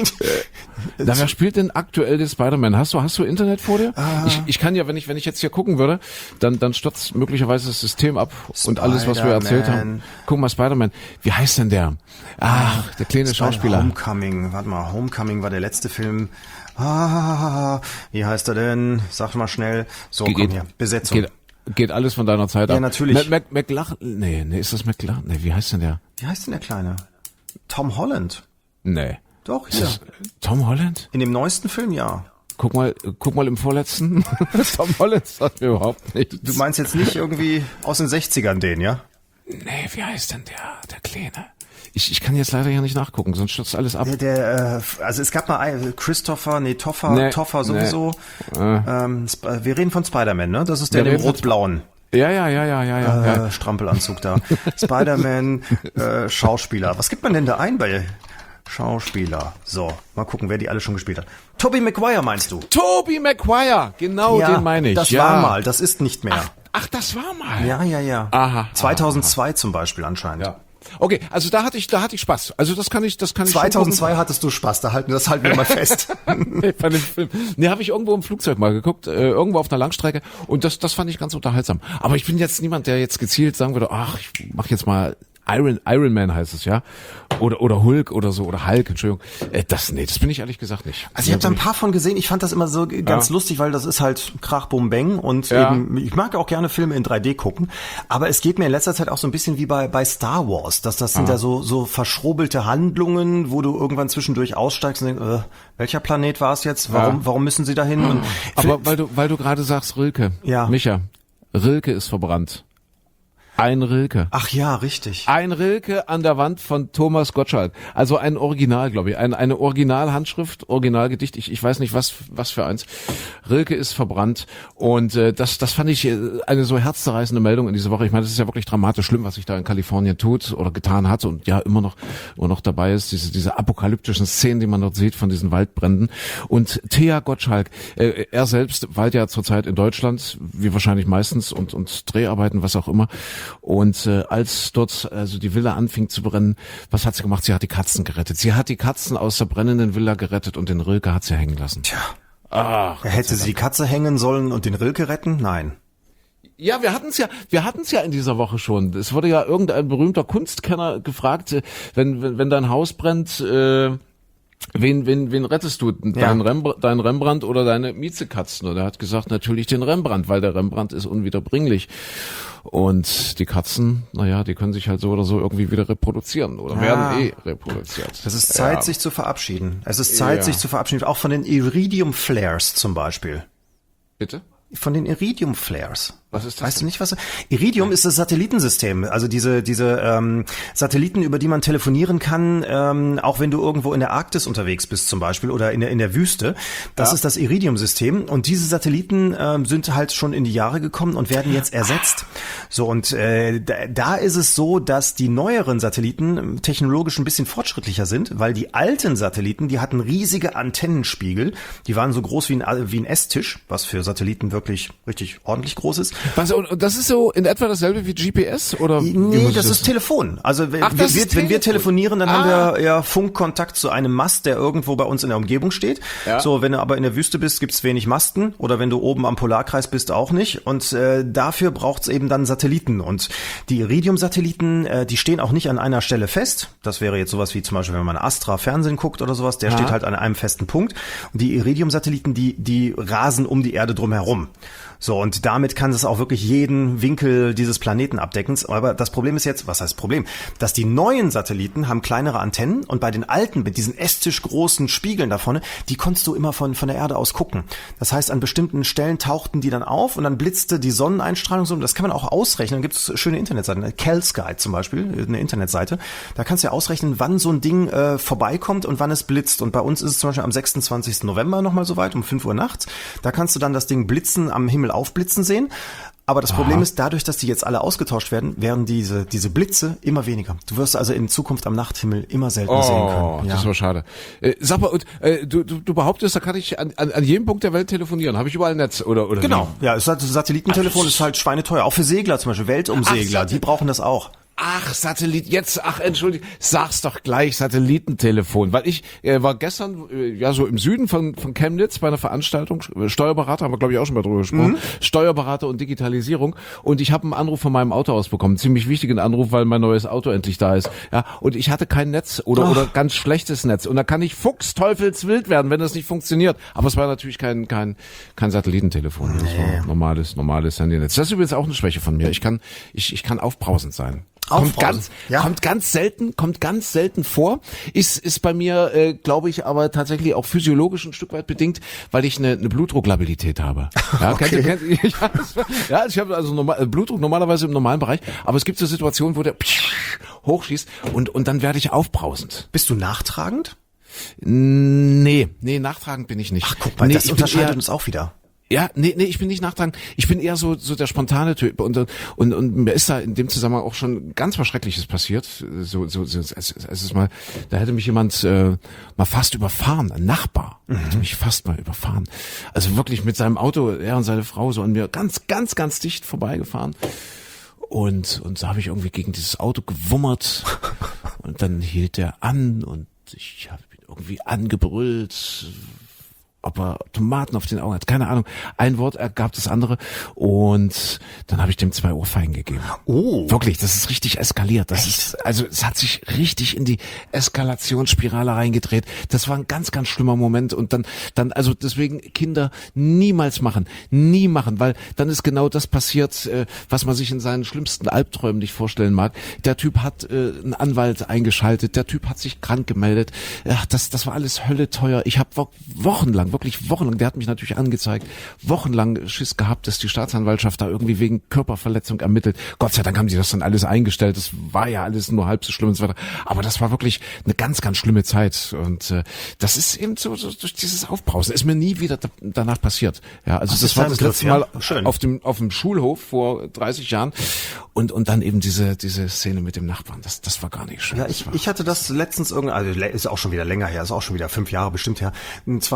Na, wer spielt denn aktuell den Spider-Man? Hast du, hast du Internet vor dir? Ah. Ich, ich kann ja, wenn ich, wenn ich jetzt hier gucken würde, dann, dann stürzt möglicherweise das System ab und alles, was wir erzählt haben. Spider-Man. Guck mal, Spider-Man. Wie heißt denn der? Ach, der kleine Schauspieler. Homecoming, warte mal, Homecoming war der letzte Film. Ah, wie heißt er denn? Sag mal schnell. So, komm hier. Besetzung. Geht, geht alles von deiner Zeit ab. Ja, natürlich. Mac, Mac, McLach, nee, nee, ist das McLach? Nee, wie heißt denn der? Wie heißt denn der Kleine? Tom Holland. Nee. Doch, Ist hier. das Tom Holland? In dem neuesten Film, ja. Guck mal, guck mal im vorletzten. Tom Holland sagt mir überhaupt nichts. Du meinst jetzt nicht irgendwie aus den sechzigern den, ja? Nee, wie heißt denn der, der Kleine? Ich, ich kann jetzt leider hier nicht nachgucken, sonst stürzt alles ab. Der, der äh, also es gab mal ein, Christopher, nee, Toffer, Nee, Toffer sowieso. nee. Äh. Ähm, Sp- wir reden von Spider-Man, ne? Das ist der Wir in dem reden von rot-blauen. Ja, ja, ja, ja, ja, ja. ja. Äh, Strampelanzug da. Spider-Man, äh, Schauspieler. Was gibt man denn da ein bei Schauspieler? So, mal gucken, wer die alle schon gespielt hat. Tobey Maguire meinst du? Tobey Maguire, genau den meine ich. Das ja. war mal, das ist nicht mehr. Ach, ach, das war mal. Ja, ja, ja. Aha, zweitausendzwei zum Beispiel anscheinend. Ja. Okay, also da hatte ich, da hatte ich Spaß. Also das kann ich, das kann ich. schon zweitausendzwei hattest du Spaß, da halten, das halten wir mal fest. gucken. Nee, bei dem Film. Nee, habe ich irgendwo im Flugzeug mal geguckt, äh, irgendwo auf einer Langstrecke und das, das fand ich ganz unterhaltsam. Aber ich bin jetzt niemand, der jetzt gezielt sagen würde, ach, ich mach jetzt mal Iron, Iron Man heißt es, ja. Oder, oder Hulk oder so, oder Hulk, Entschuldigung. Äh, das, nee, das bin ich ehrlich gesagt nicht. Also ich habe da ein paar von gesehen, ich fand das immer so ganz Ja. lustig, weil das ist halt Krach, Bum, Bang und Ja. eben, ich mag auch gerne Filme in drei D gucken, aber es geht mir in letzter Zeit auch so ein bisschen wie bei, bei Star Wars, dass das sind Ah. da so, so verschrobelte Handlungen, wo du irgendwann zwischendurch aussteigst und denkst, äh, welcher Planet war es jetzt? Warum, Ja. warum müssen sie da hin? Und Aber weil du, weil du gerade sagst Rilke. Ja. Micha, Rilke ist verbrannt. Ein Rilke. ach ja, richtig. Ein Rilke an der Wand von Thomas Gottschalk. Also ein Original, glaube ich. Ein, eine Originalhandschrift, Originalgedicht. Ich, ich weiß nicht, was, was für eins. Rilke ist verbrannt. Und äh, das, das fand ich äh, eine so herzzerreißende Meldung in dieser Woche. Ich meine, das ist ja wirklich dramatisch schlimm, was sich da in Kalifornien tut oder getan hat und ja immer noch, immer noch dabei ist. Diese, diese apokalyptischen Szenen, die man dort sieht von diesen Waldbränden. Und Thea Gottschalk, äh, er selbst weilt ja zurzeit in Deutschland, wie wahrscheinlich meistens, und, und Dreharbeiten, was auch immer. Und äh, als dort also die Villa anfing zu brennen, was hat sie gemacht? Sie hat die Katzen gerettet. Sie hat die Katzen aus der brennenden Villa gerettet und den Rilke hat sie hängen lassen. Tja, Ach, hätte sie die Katze hängen sollen und den Rilke retten? Nein. Ja, wir hatten's ja, wir hatten's ja in dieser Woche schon. Es wurde ja irgendein berühmter Kunstkenner gefragt, äh, wenn, wenn, wenn dein Haus brennt, äh, wen, wen, wen rettest du? Dein, Ja. Rembrandt, dein Rembrandt oder deine Miezekatzen? Und er hat gesagt, natürlich den Rembrandt, weil der Rembrandt ist unwiederbringlich. Und die Katzen, naja, die können sich halt so oder so irgendwie wieder reproduzieren oder Ja. werden eh reproduziert. Es ist Zeit, Ja. sich zu verabschieden. Es ist Zeit, Ja. sich zu verabschieden. Auch von den Iridium-Flares zum Beispiel. Bitte? Von den Iridium-Flares. Was ist das Weißt du denn? nicht, was? Iridium ist das Satellitensystem, also diese diese ähm, Satelliten, über die man telefonieren kann, ähm, auch wenn du irgendwo in der Arktis unterwegs bist zum Beispiel oder in der in der Wüste. Das Ja. ist das Iridium-System und diese Satelliten ähm, sind halt schon in die Jahre gekommen und werden jetzt ersetzt. So und äh, da, da ist es so, dass die neueren Satelliten technologisch ein bisschen fortschrittlicher sind, weil die alten Satelliten, die hatten riesige Antennenspiegel, die waren so groß wie ein wie ein Esstisch, was für Satelliten wirklich richtig ordentlich groß ist. Was, und das ist so in etwa dasselbe wie G P S oder? wie Nee, muss ich das ist Telefon. Also wenn, Ach, das wir, ist wenn wir Telefon. telefonieren, dann Ah. haben wir ja Funkkontakt zu einem Mast, der irgendwo bei uns in der Umgebung steht. Ja. So, wenn du aber in der Wüste bist, gibt's wenig Masten oder wenn du oben am Polarkreis bist, auch nicht. Und äh, dafür braucht's eben dann Satelliten. Und die Iridium-Satelliten, äh, die stehen auch nicht an einer Stelle fest. Das wäre jetzt sowas wie zum Beispiel, wenn man Astra Fernsehen guckt oder sowas, der Ja. steht halt an einem festen Punkt. Und die Iridium-Satelliten, die, die rasen um die Erde drumherum. So, und damit kann es auch wirklich jeden Winkel dieses Planeten abdecken. Aber das Problem ist jetzt, was heißt Problem? Dass die neuen Satelliten haben kleinere Antennen und bei den alten, mit diesen Esstisch großen Spiegeln da vorne, die konntest du immer von, von der Erde aus gucken. Das heißt, an bestimmten Stellen tauchten die dann auf und dann blitzte die Sonneneinstrahlung so. Das kann man auch ausrechnen. Da gibt es schöne Internetseiten. Calsky zum Beispiel, eine Internetseite. Da kannst du ja ausrechnen, wann so ein Ding äh, vorbeikommt und wann es blitzt. Und bei uns ist es zum Beispiel am sechsundzwanzigsten November nochmal soweit, um fünf Uhr nachts. Da kannst du dann das Ding blitzen am Himmel aufblitzen sehen. Aber das Problem ist, dadurch, dass die jetzt alle ausgetauscht werden, werden diese diese Blitze immer weniger. Du wirst also in Zukunft am Nachthimmel immer seltener sehen Oh, können. das ist aber schade. Äh, sag mal, und, äh, du, du, du behauptest, da kann ich an, an, an jedem Punkt der Welt telefonieren. Habe ich überall Netz oder oder? Genau, ja, es hat, Satellitentelefon ist halt schweineteuer. Auch für Segler zum Beispiel, Weltumsegler, Ach, die brauchen das auch. Ach, Satellit, jetzt, ach, entschuldige, sag's doch gleich, Satellitentelefon, weil ich äh, war gestern, äh, ja, so im Süden von von Chemnitz bei einer Veranstaltung, äh, Steuerberater, haben wir, glaube ich, auch schon mal drüber gesprochen, Mhm. Steuerberater und Digitalisierung, und ich habe einen Anruf von meinem Auto ausbekommen, ziemlich wichtigen Anruf, weil mein neues Auto endlich da ist, ja, und ich hatte kein Netz oder Ach. oder ganz schlechtes Netz, und da kann ich fuchsteufelswild werden, wenn das nicht funktioniert, aber es war natürlich kein kein kein Satellitentelefon, das war normales normales Handynetz. Das ist übrigens auch eine Schwäche von mir, ich kann ich ich kann aufbrausend sein. Kommt Aufbrausend, ganz, ja. kommt ganz selten, kommt ganz selten vor. Ist, ist bei mir, äh, glaube ich, aber tatsächlich auch physiologisch ein Stück weit bedingt, weil ich eine, eine Blutdrucklabilität habe. Ja, Okay. kennt, ihr- kennt, ihr- ja, das war- ja, ich habe also normal, Blutdruck normalerweise im normalen Bereich, aber es gibt so Situationen, wo der hochschießt und und dann werde ich aufbrausend. Bist du nachtragend? Nee, nee, nachtragend bin ich nicht. Ach, guck mal, nee, das ich bin unterscheidet eher- uns auch wieder. Ja, nee, nee, ich bin nicht nachtragend. Ich bin eher so so der spontane Typ, und und und mir ist da in dem Zusammenhang auch schon ganz was Schreckliches passiert. So so, so es, es ist mal, da hätte mich jemand äh, mal fast überfahren, ein Nachbar Mhm. hätte mich fast mal überfahren. Also wirklich mit seinem Auto, er und seine Frau so an mir ganz ganz ganz dicht vorbeigefahren. Und und so habe ich irgendwie gegen dieses Auto gewummert und dann hielt er an und ich habe ihn irgendwie angebrüllt, ob er Tomaten auf den Augen hat, keine Ahnung. Ein Wort ergab das andere, und dann habe ich dem zwei Ohrfeigen gegeben. Oh. Wirklich, das ist richtig eskaliert. Das ist, also es hat sich richtig in die Eskalationsspirale reingedreht. Das war ein ganz, ganz schlimmer Moment, und dann, dann, also deswegen Kinder niemals machen, nie machen, weil dann ist genau das passiert, äh, was man sich in seinen schlimmsten Albträumen nicht vorstellen mag. Der Typ hat äh, einen Anwalt eingeschaltet, der Typ hat sich krank gemeldet. Ach, das, das war alles Hölle teuer. Ich habe wo- wochenlang, wirklich wochenlang, der hat mich natürlich angezeigt, wochenlang Schiss gehabt, dass die Staatsanwaltschaft da irgendwie wegen Körperverletzung ermittelt. Gott sei Dank haben die das dann alles eingestellt. Das war ja alles nur halb so schlimm und so weiter. Aber das war wirklich eine ganz, ganz schlimme Zeit. Und äh, das ist eben so, so durch dieses Aufbrausen. Ist mir nie wieder da, danach passiert. Ja, also Ach, das ist war ein das Griff, letzte ja. Mal Schön. auf dem auf dem Schulhof vor dreißig Jahren. Und und dann eben diese diese Szene mit dem Nachbarn. Das das war gar nicht schön. Ja, Das ich, war- ich hatte das letztens irgendwann, also le- ist auch schon wieder länger her, ist auch schon wieder fünf Jahre bestimmt her. Und zwar, da hat eine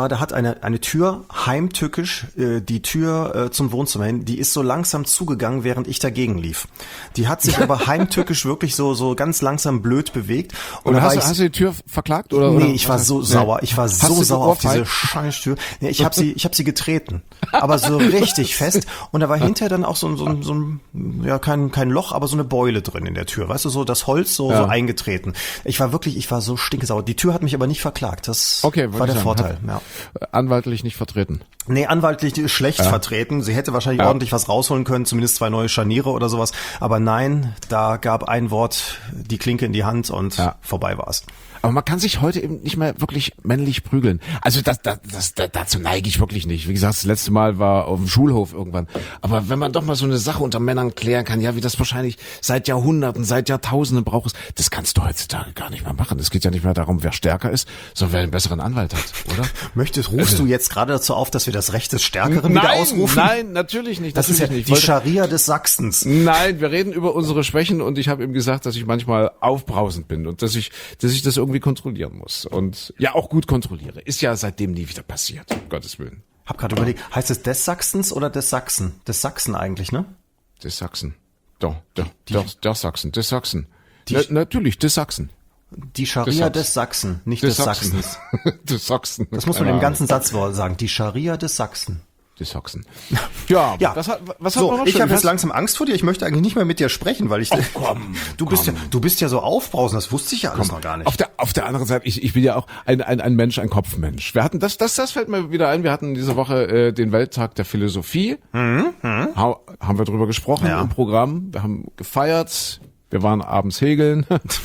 eine eine Tür heimtückisch, äh, die Tür äh, zum Wohnzimmer hin, die ist so langsam zugegangen, während ich dagegen lief. Die hat sich aber heimtückisch wirklich so so ganz langsam blöd bewegt. Und, Und da hast, war du, ich, hast du die Tür verklagt oder? nee, oder? ich war so Nee. sauer. Ich war Hast so du sauer auf diese geohrfeigt? Scheißtür. Nee, ich habe sie, ich habe sie getreten, aber so richtig fest. Und da war hinterher dann auch so ein, so ein, so ein ja kein kein Loch, aber so eine Beule drin in der Tür. Weißt du, so das Holz so, Ja. so eingetreten. Ich war wirklich, ich war so stinkesauer. Die Tür hat mich aber nicht verklagt. Das Okay, wollte war der ich sagen, Vorteil. hat- Ja. Anwaltlich nicht vertreten. Nee, anwaltlich schlecht vertreten. Sie hätte wahrscheinlich Ja. ordentlich was rausholen können, zumindest zwei neue Scharniere oder sowas. Aber nein, da gab ein Wort die Klinke in die Hand und Ja. vorbei war's. Aber man kann sich heute eben nicht mehr wirklich männlich prügeln. Also das, das, das, das, dazu neige ich wirklich nicht. Wie gesagt, das letzte Mal war auf dem Schulhof irgendwann. Aber wenn man doch mal so eine Sache unter Männern klären kann, ja, wie das wahrscheinlich seit Jahrhunderten, seit Jahrtausenden braucht es, das kannst du heutzutage gar nicht mehr machen. Es geht ja nicht mehr darum, wer stärker ist, sondern wer einen besseren Anwalt hat, oder? Möchtest, rufst du jetzt gerade dazu auf, dass wir das Recht des Stärkeren wieder Nein, ausrufen? nein, natürlich nicht. Das ist ja natürlich nicht. die Wollte- Scharia des Sachsens. Nein, wir reden über unsere Schwächen und ich habe ihm gesagt, dass ich manchmal aufbrausend bin und dass ich, dass ich das irgendwie kontrollieren muss und ja auch gut kontrolliere. Ist ja seitdem nie wieder passiert, um Gottes Willen. Hab gerade überlegt, heißt es des Sachsens oder des Sachsen? Des Sachsen eigentlich, ne? Des Sachsen. Doch, doch, doch, des Sachsen, des Sachsen. Na, natürlich, des Sachsen. Die Scharia Des des Sachsen, nicht Des des Sachsen. Sachsens. Des Sachsen. Das muss man Keine im Ahnung. ganzen Satz sagen. Die Scharia des Sachsen. Des Sachsen. Ja, Ja, was hat, was hat so, man noch ich schön? habe jetzt Hast- langsam Angst vor dir. Ich möchte eigentlich nicht mehr mit dir sprechen, weil ich. komm, du bist komm. ja, du bist ja so aufbrausend. Das wusste ich ja alles noch gar nicht. Auf der, auf der anderen Seite, ich, ich bin ja auch ein, ein, ein Mensch, ein Kopfmensch. Wir hatten, das, das, das fällt mir wieder ein. Wir hatten diese Woche äh, den Welttag der Philosophie. Mhm, ha, haben wir drüber gesprochen Ja. im Programm. Wir haben gefeiert. Wir waren abends häkeln.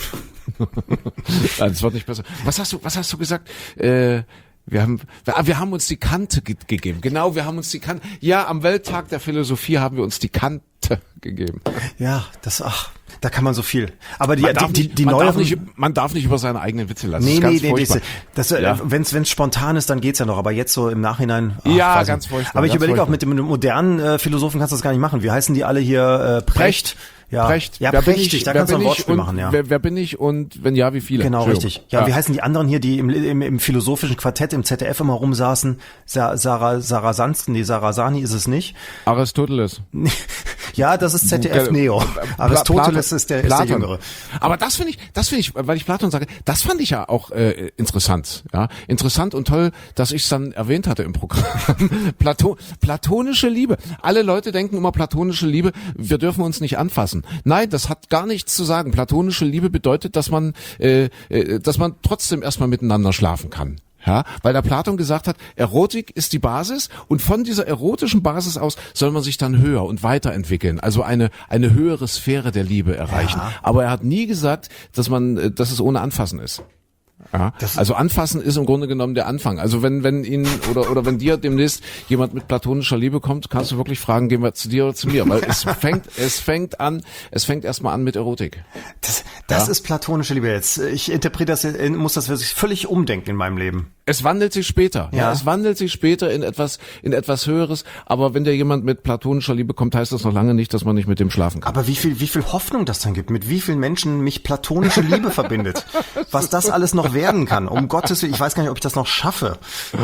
Nein, es wird nicht besser. Was hast du, was hast du gesagt? Äh, wir haben, wir, wir haben uns die Kante ge gegeben. Genau, wir haben uns die Kante. Ja, am Welttag der Philosophie haben wir uns die Kante gegeben. Ja, das, ach, da kann man so viel. Aber die, Man die, darf, die, nicht, die man, darf neueren, nicht, man darf nicht über seine eigenen Witze lassen. nee, das nee, ist nee, ganz nee, furchtbar. das, das, Ja. äh, wenn's, wenn's spontan ist, dann geht's ja noch. Aber jetzt so im Nachhinein, ach, Ja, weiß ganz nicht. furchtbar, Aber ich ganz überlege auch, furchtbar. mit dem modernen äh, Philosophen kannst du das gar nicht machen. Wie heißen die alle hier? Äh, Precht. Ja, Precht. ja, wer bin prächtig, ich, da wer kannst du bin ein ich Wortspiel und, machen, ja. Wer, wer bin ich und wenn ja, wie viele? Genau, Entschuldigung. richtig. Ja, wie heißen die anderen hier, die im, im, im philosophischen Quartett im Z D F immer rumsaßen? Sa Sarah, Sarah Sansken, nee, Sarasani ist es nicht. Aristoteles. Ja, das ist Z D F Pla- Neo. Aristoteles Platon- ist der, ist der Platon. Jüngere. Aber das finde ich, das finde ich, weil ich Platon sage, das fand ich ja auch äh, interessant. Ja, interessant und toll, dass ich es dann erwähnt hatte im Programm. Plato, platonische Liebe. Alle Leute denken immer platonische Liebe, wir dürfen uns nicht anfassen. Nein, das hat gar nichts zu sagen. Platonische Liebe bedeutet, dass man, äh, äh, dass man trotzdem erstmal miteinander schlafen kann. Ja, weil der Platon gesagt hat, Erotik ist die Basis und von dieser erotischen Basis aus soll man sich dann höher und weiterentwickeln, also eine eine höhere Sphäre der Liebe erreichen. Ja. Aber er hat nie gesagt, dass man, äh, dass es ohne Anfassen ist. Ja, Das- also anfassen ist im Grunde genommen der Anfang. Also wenn wenn ihn oder oder wenn dir demnächst jemand mit platonischer Liebe kommt, kannst du wirklich fragen, gehen wir zu dir oder zu mir, weil es fängt es fängt an, es fängt erstmal an mit Erotik. Das, das Ja. ist platonische Liebe jetzt. Ich interpretiere das, muss das wirklich völlig umdenken in meinem Leben. Es wandelt sich später. Ja. Ja. es wandelt sich später in etwas in etwas Höheres, aber wenn dir jemand mit platonischer Liebe kommt, heißt das noch lange nicht, dass man nicht mit dem schlafen kann. Aber wie viel, wie viel Hoffnung das dann gibt, mit wie vielen Menschen mich platonische Liebe verbindet, was das alles noch werden kann. Um Gottes Willen, ich weiß gar nicht, ob ich das noch schaffe.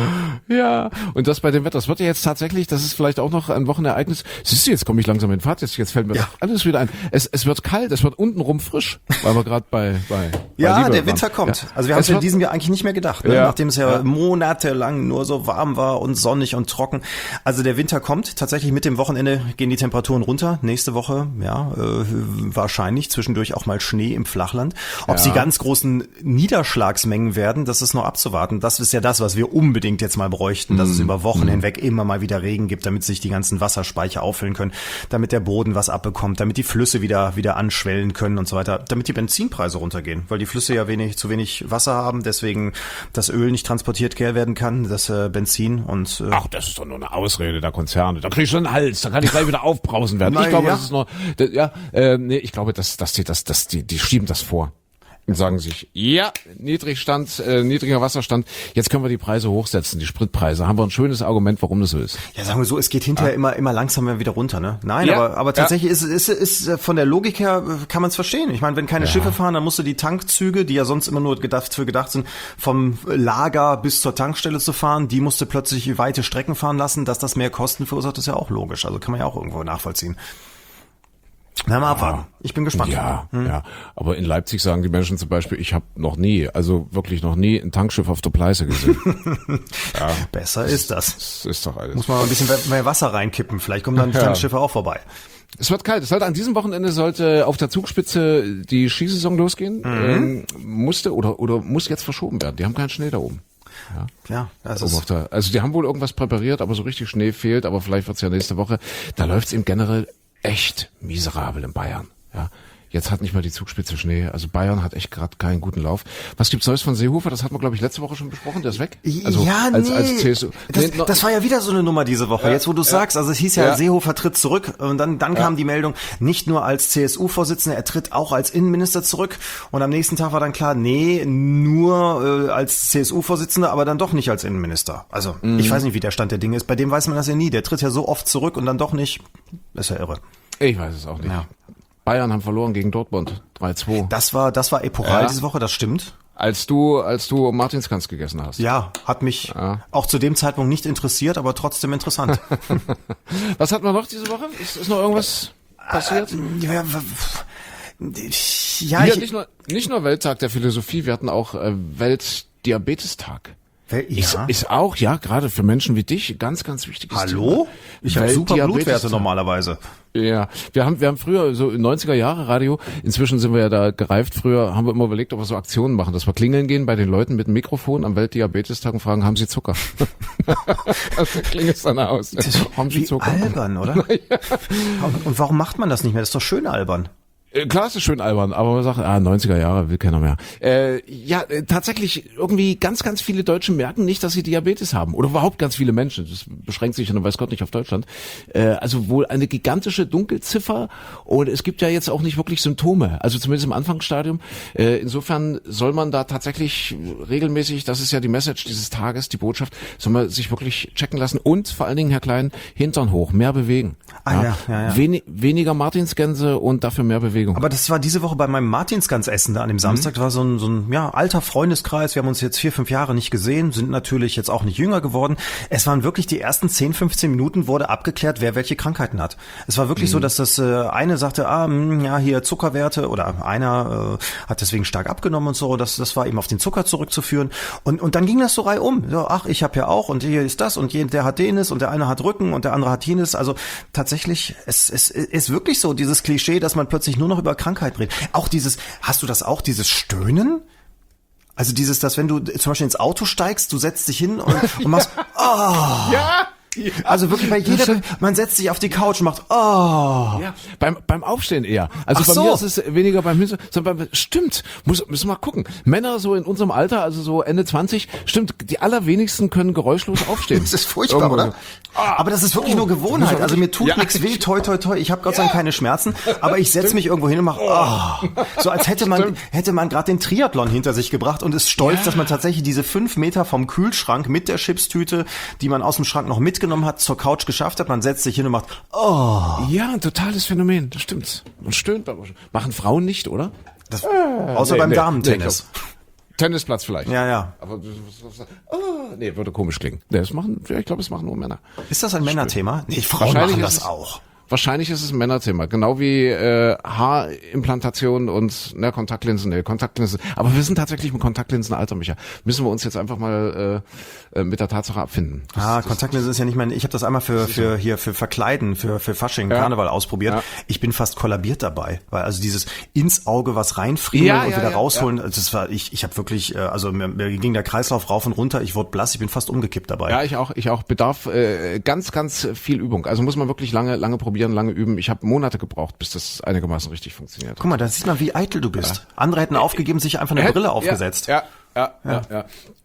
Ja, und das bei dem Wetter. Das wird ja jetzt tatsächlich, das ist vielleicht auch noch ein Wochenereignis. Siehst du, jetzt komme ich langsam in Fahrt, jetzt, jetzt fällt mir Ja. doch alles wieder ein. Es, es wird kalt, es wird untenrum frisch, weil wir gerade bei, bei, bei Ja, Liebe der waren. Winter kommt. Ja. Also wir haben Es es in wird- diesem Jahr eigentlich nicht mehr gedacht, ne? Ja. Nachdem es ja, Ja. monatelang nur so warm war und sonnig und trocken. Also der Winter kommt. Tatsächlich mit dem Wochenende gehen die Temperaturen runter. Nächste Woche, ja, äh, wahrscheinlich zwischendurch auch mal Schnee im Flachland. Ob Ja. sie ganz großen Niederschlagsmengen werden, das ist noch abzuwarten. Das ist ja das, was wir unbedingt jetzt mal bräuchten, dass es Mhm. über Wochen hinweg immer mal wieder Regen gibt, damit sich die ganzen Wasserspeicher auffüllen können, damit der Boden was abbekommt, damit die Flüsse wieder wieder anschwellen können und so weiter, damit die Benzinpreise runtergehen, weil die Flüsse ja wenig zu wenig Wasser haben, deswegen das Öl nicht transportiert werden kann, das äh, Benzin und äh, Ach, das ist doch nur eine Ausrede der Konzerne. Da krieg ich schon einen Hals, da kann ich gleich wieder aufbrausen werden. Na ich glaube, ja. das ist nur, das, ja, äh, nee, ich glaube, dass, dass die, das, dass die, die schieben das vor. und sagen sich, ja, Niedrigstand, äh, niedriger Wasserstand, jetzt können wir die Preise hochsetzen, die Spritpreise. Haben wir ein schönes Argument, warum das so ist. Ja, sagen wir so, es geht hinterher ah. immer immer langsamer wieder runter, ne? Nein, ja. aber aber tatsächlich ja. ist, ist ist von der Logik her kann man es verstehen. Ich meine, wenn keine ja. Schiffe fahren, dann musst du die Tankzüge, die ja sonst immer nur gedacht für gedacht sind, vom Lager bis zur Tankstelle zu fahren, die musst du plötzlich weite Strecken fahren lassen, dass das mehr Kosten verursacht, ist ja auch logisch. Also kann man ja auch irgendwo nachvollziehen. Na, mal abwarten. Ich bin gespannt. Ja, hm. ja. Aber in Leipzig sagen die Menschen zum Beispiel, ich habe noch nie, also wirklich noch nie ein Tankschiff auf der Pleiße gesehen. ja. Besser ist das. Das ist doch alles. Muss man mal ein bisschen mehr Wasser reinkippen. Vielleicht kommen dann die ja. Tankschiffe auch vorbei. Es wird kalt. Es sollte an diesem Wochenende sollte auf der Zugspitze die Skisaison losgehen. Mhm. Ähm, musste oder oder muss jetzt verschoben werden. Die haben keinen Schnee da oben. Ja, ja das ist der, also die haben wohl irgendwas präpariert, aber so richtig Schnee fehlt. Aber vielleicht wird's ja nächste Woche. Da läuft's im generell echt miserabel in Bayern. Ja, jetzt hat nicht mal die Zugspitze Schnee. Also Bayern hat echt gerade keinen guten Lauf. Was gibt's Neues von Seehofer? Das hatten wir, glaube ich, letzte Woche schon besprochen. Der ist weg. Also ja, als, nee. als C S U. Das, nee, no, das war ja wieder so eine Nummer diese Woche. Ja, jetzt, wo du ja. sagst, also es hieß ja, ja, Seehofer tritt zurück. Und dann, dann ja. kam die Meldung, nicht nur als C S U-Vorsitzender, er tritt auch als Innenminister zurück. Und am nächsten Tag war dann klar, nee, nur äh, als C S U-Vorsitzender, aber dann doch nicht als Innenminister. Also mhm. ich weiß nicht, wie der Stand der Dinge ist. Bei dem weiß man das ja nie. Der tritt ja so oft zurück und dann doch nicht. Das ist ja irre. Ich weiß es auch nicht. Ja. Bayern haben verloren gegen Dortmund. drei zwei. Das war, das war epochal ja. diese Woche, das stimmt. Als du, als du Martinsgans gegessen hast. Ja, hat mich ja. auch zu dem Zeitpunkt nicht interessiert, aber trotzdem interessant. Was hatten wir noch diese Woche? Ist, ist noch irgendwas passiert? Äh, ja, ja, ich, nicht nur, nicht nur Welttag der Philosophie, wir hatten auch äh, Weltdiabetestag. Ja. Ist, ist auch, ja, gerade für Menschen wie dich, ganz, ganz wichtiges Hallo? Thema. Ich habe super Blutwerte normalerweise. Ja, wir haben wir haben früher so neunziger Jahre Radio, inzwischen sind wir ja da gereift, früher haben wir immer überlegt, ob wir so Aktionen machen, dass wir klingeln gehen bei den Leuten mit dem Mikrofon am Weltdiabetestag und fragen, haben sie Zucker? Also klingelt's dann aus. Haben sie Zucker? Albern, oder? Ja. Und warum macht man das nicht mehr? Das ist doch schön albern. Klar, es ist schön albern, aber man sagt, ah, neunziger Jahre will keiner mehr. Äh, ja, äh, tatsächlich irgendwie ganz, ganz viele Deutsche merken nicht, dass sie Diabetes haben. Oder überhaupt ganz viele Menschen. Das beschränkt sich ja, weiß Gott, nicht auf Deutschland. Äh, also wohl eine gigantische Dunkelziffer und es gibt ja jetzt auch nicht wirklich Symptome. Also zumindest im Anfangsstadium. Äh, insofern soll man da tatsächlich regelmäßig, das ist ja die Message dieses Tages, die Botschaft, soll man sich wirklich checken lassen und vor allen Dingen, Herr Klein, Hintern hoch, mehr bewegen. Ah, ja, ja, ja. Wen- weniger Martinsgänse und dafür mehr Bewegung. Aber das war diese Woche bei meinem Martinsgans-Essen da an dem Samstag. Mhm. Das war so ein, so ein ja, alter Freundeskreis. Wir haben uns jetzt vier, fünf Jahre nicht gesehen, sind natürlich jetzt auch nicht jünger geworden. Es waren wirklich die ersten zehn, fünfzehn Minuten wurde abgeklärt, wer welche Krankheiten hat. Es war wirklich mhm. so, dass das äh, eine sagte, ah, mh, ja, hier Zuckerwerte oder einer äh, hat deswegen stark abgenommen und so. Das, das war eben auf den Zucker zurückzuführen. Und, und dann ging das so reihum. So, ach, ich habe ja auch und hier ist das und der hat jenes und der eine hat Rücken und der andere hat jenes. Also tatsächlich, es, es ist wirklich so, dieses Klischee, dass man plötzlich nur noch über Krankheit redet. Auch dieses, hast du das auch, dieses Stöhnen? Also dieses, dass wenn du zum Beispiel ins Auto steigst, du setzt dich hin und, und machst, oh. Ja. Ja. Also wirklich bei jeder, man setzt sich auf die Couch und macht, oh. Ja, beim, beim Aufstehen eher. Also Ach bei so. mir ist es weniger beim Hinsen, sondern beim, stimmt, muss, müssen wir mal gucken. Männer so in unserem Alter, also so Ende zwanzig, stimmt, die allerwenigsten können geräuschlos aufstehen. Das ist furchtbar, Irgendwo. Oder? Aber das ist wirklich oh. nur Gewohnheit. Also mir tut ja. nichts weh, toi, toi, toi. Ich habe Gott sei Dank keine Schmerzen, aber ich setze mich irgendwo hin und mache, oh. So als hätte man, stimmt. hätte man gerade den Triathlon hinter sich gebracht und ist stolz, ja. dass man tatsächlich diese fünf Meter vom Kühlschrank mit der Chipstüte, die man aus dem Schrank noch mitgenommen hat, zur Couch geschafft hat, man setzt sich hin und macht, oh. Ja, ein totales Phänomen, das stimmt. Man stöhnt beim Aufstehen. Machen Frauen nicht, oder? Das, äh, außer nee, beim nee, Damentennis. Nee, Tennisplatz vielleicht. Ja, ja. Aber oh, nee, würde komisch klingen. Nee, das machen, ich glaube, das machen nur Männer. Ist das ein Männerthema? Nee, Frauen machen das auch. Wahrscheinlich ist es ein Männerthema, genau wie äh, Haarimplantation und ne, Kontaktlinsen, ne, Kontaktlinsen. Aber wir sind tatsächlich im Kontaktlinsenalter, Micha. Müssen wir uns jetzt einfach mal äh, mit der Tatsache abfinden. Das, ah, das, Kontaktlinsen ist ja nicht mein. Ich habe das einmal für für hier für Verkleiden, für für Fasching, ja. Karneval ausprobiert. Ja. Ich bin fast kollabiert dabei, weil also dieses ins Auge was reinfriemeln ja, und ja, wieder ja, rausholen, ja. das war ich. Ich habe wirklich, also mir, mir ging der Kreislauf rauf und runter. Ich wurde blass. Ich bin fast umgekippt dabei. Ja, ich auch. Ich auch. Bedarf äh, ganz, ganz viel Übung. Also muss man wirklich lange, lange probieren. Lange üben. Ich habe Monate gebraucht, bis das einigermaßen richtig funktioniert. Guck mal, da sieht man, wie eitel du bist. Ja. Andere hätten aufgegeben, sich einfach eine Brille aufgesetzt. Ja, ja, ja, ja. ja.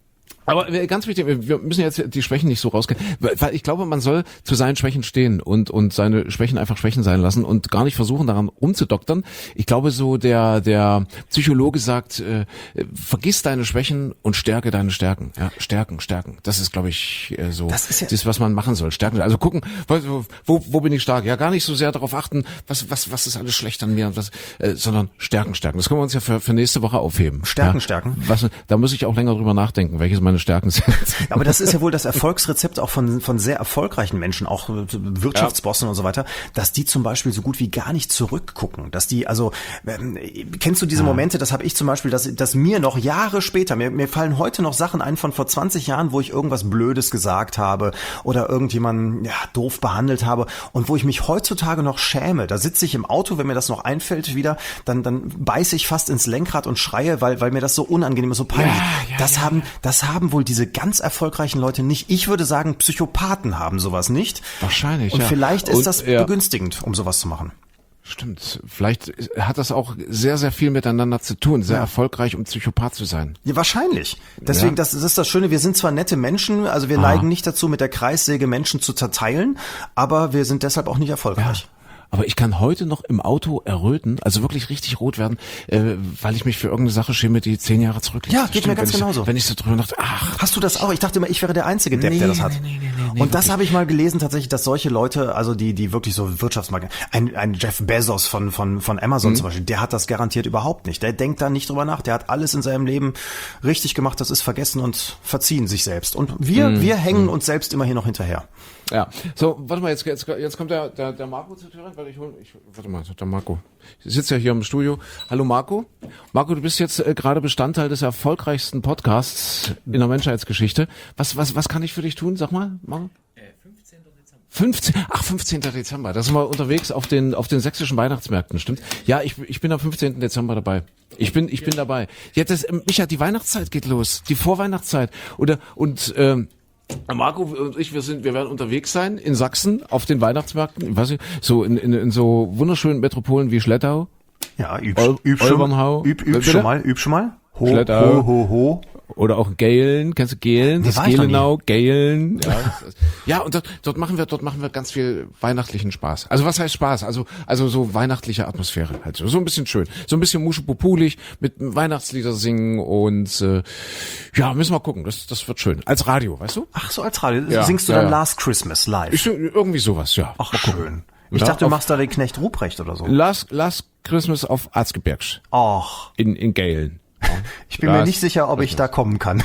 Aber ganz wichtig, wir müssen jetzt die Schwächen nicht so rausgehen, weil ich glaube, man soll zu seinen Schwächen stehen und und seine Schwächen einfach Schwächen sein lassen und gar nicht versuchen, daran rumzudoktern. Ich glaube, so der der Psychologe sagt, äh, vergiss deine Schwächen und stärke deine Stärken. Ja, stärken, stärken. Das ist, glaube ich, äh, so das, ist ja das, was man machen soll. Stärken. Also gucken, wo, wo wo bin ich stark? Ja, gar nicht so sehr darauf achten, was was was ist alles schlecht an mir und was, äh, sondern stärken, stärken. Das können wir uns ja für für nächste Woche aufheben. Stärken, ja, stärken. Was, da muss ich auch länger drüber nachdenken, welches meine Stärken sind. Aber das ist ja wohl das Erfolgsrezept auch von von sehr erfolgreichen Menschen, auch Wirtschaftsbossen ja. und so weiter, dass die zum Beispiel so gut wie gar nicht zurückgucken. Dass die, also, ähm, kennst du diese ja. Momente, das habe ich zum Beispiel, dass, dass mir noch Jahre später, mir, mir fallen heute noch Sachen ein von vor zwanzig Jahren, wo ich irgendwas Blödes gesagt habe oder irgendjemanden ja, doof behandelt habe und wo ich mich heutzutage noch schäme. Da sitze ich im Auto, wenn mir das noch einfällt wieder, dann, dann beiße ich fast ins Lenkrad und schreie, weil, weil mir das so unangenehm ist, so peinlich. Ja, ja, das ja, haben, das haben wohl diese ganz erfolgreichen Leute nicht. Ich würde sagen, Psychopathen haben sowas nicht. Wahrscheinlich, Und ja. vielleicht ist und, das ja. begünstigend, um sowas zu machen. Stimmt. Vielleicht hat das auch sehr, sehr viel miteinander zu tun, sehr ja. erfolgreich, um Psychopath zu sein. Ja, wahrscheinlich. Deswegen, ja. das, das ist das Schöne, wir sind zwar nette Menschen, also wir Aha. neigen nicht dazu, mit der Kreissäge Menschen zu zerteilen, aber wir sind deshalb auch nicht erfolgreich. Ja. Aber ich kann heute noch im Auto erröten, also wirklich richtig rot werden, äh, weil ich mich für irgendeine Sache schäme, die zehn Jahre zurückliegt. Ja, geht mir ganz wenn genauso. Ich, wenn ich so drüber dachte, ach. Hast du das auch? Ich dachte immer, ich wäre der einzige Depp, nee, der das hat. Nee, nee, nee, nee, Und das wirklich. habe ich mal gelesen tatsächlich, dass solche Leute, also die die wirklich so Wirtschaftsmarken, ein, ein Jeff Bezos von von von Amazon mhm. zum Beispiel, der hat das garantiert überhaupt nicht. Der denkt da nicht drüber nach. Der hat alles in seinem Leben richtig gemacht. Das ist vergessen und verziehen sich selbst. Und wir mhm. wir hängen mhm. uns selbst immer hier noch hinterher. Ja, so, warte mal, jetzt, jetzt, jetzt kommt der, der, der Marco zur Tür rein, weil ich hol, ich, warte mal, der Marco. Ich sitze ja hier im Studio. Hallo Marco. Marco, du bist jetzt äh, gerade Bestandteil des erfolgreichsten Podcasts in der Menschheitsgeschichte. Was, was, was kann ich für dich tun? Sag mal, Marco. fünfzehnten Dezember. fünfzehn, ach, fünfzehnten Dezember. Da sind wir unterwegs auf den, auf den sächsischen Weihnachtsmärkten, stimmt? Ja, ich, ich bin am fünfzehnten Dezember dabei. Ich bin, ich bin dabei. Ja, das, Micha, die Weihnachtszeit geht los. Die Vorweihnachtszeit. Oder, und, ähm, Marco und ich, wir sind, wir werden unterwegs sein in Sachsen auf den Weihnachtsmärkten, ich weiß nicht, so in, in, in so wunderschönen Metropolen wie Schlettau. Ja, üb, Ol- üb, schon, üb, üb schon mal, üb schon mal. Ho, Schlettau. ho, ho, ho. Oder auch Gehlen, kennst du Gehlen? Nee, Das war ich noch Gelenau, Gehlen. Ja, das ist, ja, und dort, dort machen wir, dort machen wir ganz viel weihnachtlichen Spaß. Also was heißt Spaß? Also, also so weihnachtliche Atmosphäre halt so, so ein bisschen schön, so ein bisschen muschipopulig mit Weihnachtslieder singen und äh, ja, müssen wir gucken. Das, das wird schön. Als Radio, weißt du? Ach so, als Radio. Ja, Singst du ja, dann ja. Last Christmas live? Ich, irgendwie sowas, ja. Ach schön. Ich ja, dachte, du auf, machst da den Knecht Ruprecht oder so. Last, Last Christmas auf Arzgebirgs. Ach. In, in Gehlen. Ich bin Last, mir nicht sicher, ob ich da kommen kann.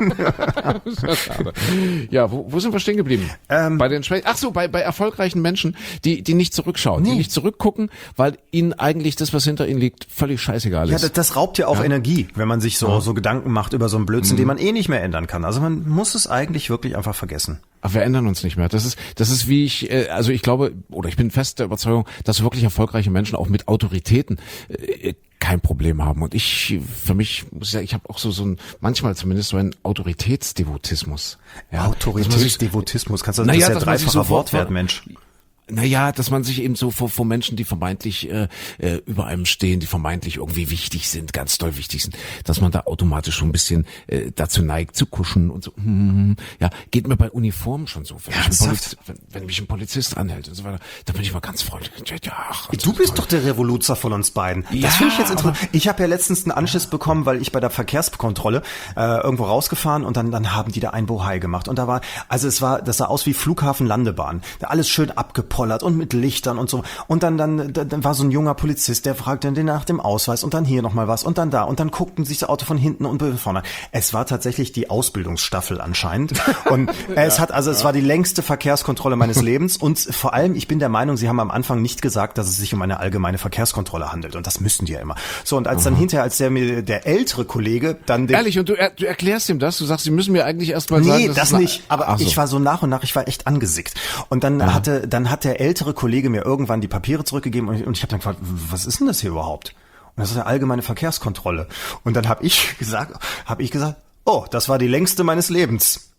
Ja, wo, wo sind wir stehen geblieben? Ähm, bei den Schwächen. Ach so, bei, bei erfolgreichen Menschen, die, die nicht zurückschauen, nee. die nicht zurückgucken, weil ihnen eigentlich das, was hinter ihnen liegt, völlig scheißegal ist. Ja, das, das raubt ja auch ja. Energie, wenn man sich so, ja. so Gedanken macht über so einen Blödsinn, mhm. den man eh nicht mehr ändern kann. Also man muss es eigentlich wirklich einfach vergessen. Aber wir ändern uns nicht mehr. Das ist, das ist wie ich, äh, also ich glaube, oder ich bin fest der Überzeugung, dass wirklich erfolgreiche Menschen auch mit Autoritäten äh, kein Problem haben. Und ich, für mich, muss ich sagen, ich habe auch so, so ein, manchmal zumindest so einen Autoritätsdevotismus. Ja, Autoritätsdevotismus, kannst du das, naja, das ist ja dreifacher so Wortwert, Mensch. Naja, dass man sich eben so vor, vor Menschen, die vermeintlich äh, äh, über einem stehen, die vermeintlich irgendwie wichtig sind, ganz doll wichtig sind, dass man da automatisch schon ein bisschen äh, dazu neigt zu kuschen und so. Hm, ja, geht mir bei Uniformen schon so. Wenn, mich ein, Poliz- wenn, wenn mich ein Polizist anhält und so weiter, da bin ich mal ganz freundlich. Ja, ach, du bist toll. Doch der Revoluzer von uns beiden. Ja, das finde ich jetzt interessant. Ich habe ja letztens einen Anschiss bekommen, weil ich bei der Verkehrskontrolle äh, irgendwo rausgefahren und dann dann haben die da ein Bohai gemacht und da war, also es war, das sah aus wie Flughafen-Landebahn. Da alles schön abgepollt und mit Lichtern und so. Und dann, dann, dann war so ein junger Polizist, der fragte den nach dem Ausweis und dann hier nochmal was und dann da. Und dann guckten sich das Auto von hinten und vorne an. Es war tatsächlich die Ausbildungsstaffel anscheinend. Und ja, es hat, also ja. es war die längste Verkehrskontrolle meines Lebens. Und vor allem, ich bin der Meinung, sie haben am Anfang nicht gesagt, dass es sich um eine allgemeine Verkehrskontrolle handelt. Und das müssen die ja immer. So, und als Aha. dann hinterher, als der mir, der ältere Kollege dann... Den, Ehrlich, und du, er, du erklärst ihm das? Du sagst, sie müssen mir eigentlich erst mal sagen... Nee, das nicht. Aber so. Ich war so nach und nach, ich war echt angesickt. Und dann Aha. hatte, dann hat der ältere Kollege mir irgendwann die Papiere zurückgegeben und ich, und ich habe dann gefragt, was ist denn das hier überhaupt? Und das ist eine allgemeine Verkehrskontrolle. Und dann habe ich gesagt, habe ich gesagt, oh, das war die längste meines Lebens.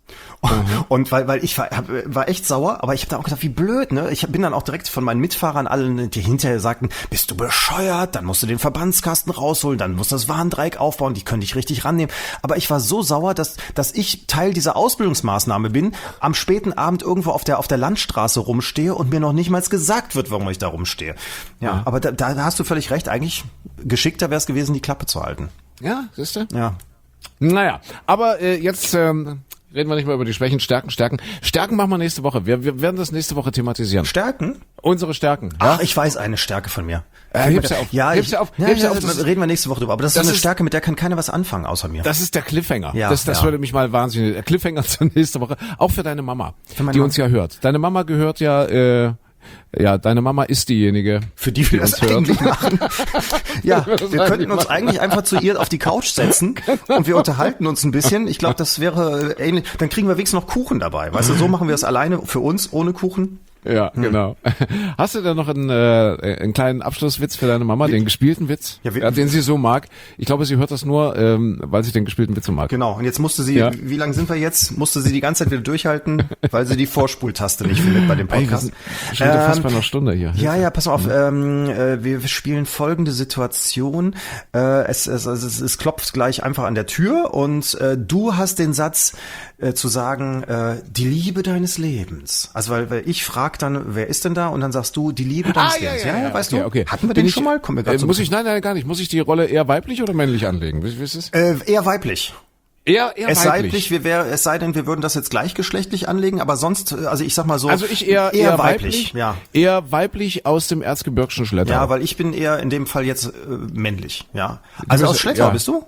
Und weil, weil ich war, hab, war echt sauer, aber ich habe da auch gedacht, wie blöd, ne? Ich bin dann auch direkt von meinen Mitfahrern allen, die hinterher sagten, bist du bescheuert? Dann musst du den Verbandskasten rausholen, dann musst du das Warndreieck aufbauen, die können dich richtig rannehmen. Aber ich war so sauer, dass, dass ich Teil dieser Ausbildungsmaßnahme bin, am späten Abend irgendwo auf der, auf der Landstraße rumstehe und mir noch nicht mal gesagt wird, warum ich da rumstehe. Ja, ja. Aber da, da hast du völlig recht, eigentlich geschickter wäre es gewesen, die Klappe zu halten. Ja, siehst du? Ja. Naja, aber äh, jetzt ähm, reden wir nicht mehr über die Schwächen, Stärken, Stärken. Stärken machen wir nächste Woche. Wir, wir werden das nächste Woche thematisieren. Stärken? Unsere Stärken. Ach, ja? Ich weiß eine Stärke von mir. Äh, hebst du auf. Ja, hebst ich, du auf. Ja, hebst ja, auf. das reden wir nächste Woche drüber. Aber das, das ist eine ist, Stärke, mit der kann keiner was anfangen, außer mir. Das ist der Cliffhanger. Ja, das das ja. würde mich mal wahnsinnig. Der Cliffhanger zur nächste Woche. Auch für deine Mama, für meine die Mama. uns ja hört. Deine Mama gehört ja... Äh, Ja, deine Mama ist diejenige, für die wir die das uns hört. eigentlich machen. Ja, wir könnten uns eigentlich einfach zu ihr auf die Couch setzen und wir unterhalten uns ein bisschen. Ich glaube, das wäre ähnlich. Dann kriegen wir wenigstens noch Kuchen dabei. Weißt du, so machen wir es alleine für uns, ohne Kuchen. Ja, hm. genau. Hast du da noch einen, äh, einen kleinen Abschlusswitz für deine Mama, den gespielten Witz, ja, wir, ja, den sie so mag? Ich glaube, sie hört das nur, ähm, weil sie den gespielten Witz so mag. Genau, und jetzt musste sie, ja. wie lange sind wir jetzt? Musste sie die ganze Zeit wieder durchhalten, weil sie die Vorspultaste nicht findet bei dem Podcast. Ey, schon wieder ähm, fast bei einer Stunde hier. Ja, ja, pass mal auf, ähm, äh, wir spielen folgende Situation. Äh, es, es, es, es klopft gleich einfach an der Tür und äh, du hast den Satz äh, zu sagen, äh, die Liebe deines Lebens. Also weil, weil ich frage dann, wer ist denn da? Und dann sagst du, die Liebe deines ah, ja, Lebens. Ja, ja, ja, weißt okay, du? Okay. Hatten wir Bin den ich, schon mal? Kommen wir äh, so muss ich, nein, nein, gar nicht. Muss ich die Rolle eher weiblich oder männlich anlegen? Wie, wie ist es? Äh, eher weiblich. Eher, eher es weiblich. Sei, wir wär, es sei denn, wir würden das jetzt gleichgeschlechtlich anlegen, aber sonst, also ich sag mal so. Also ich eher, eher, eher weiblich, weiblich, ja. Eher weiblich aus dem Erzgebirgischen Schlettau. Ja, weil ich bin eher in dem Fall jetzt äh, männlich, ja. Also aus Schlettau ja. bist du?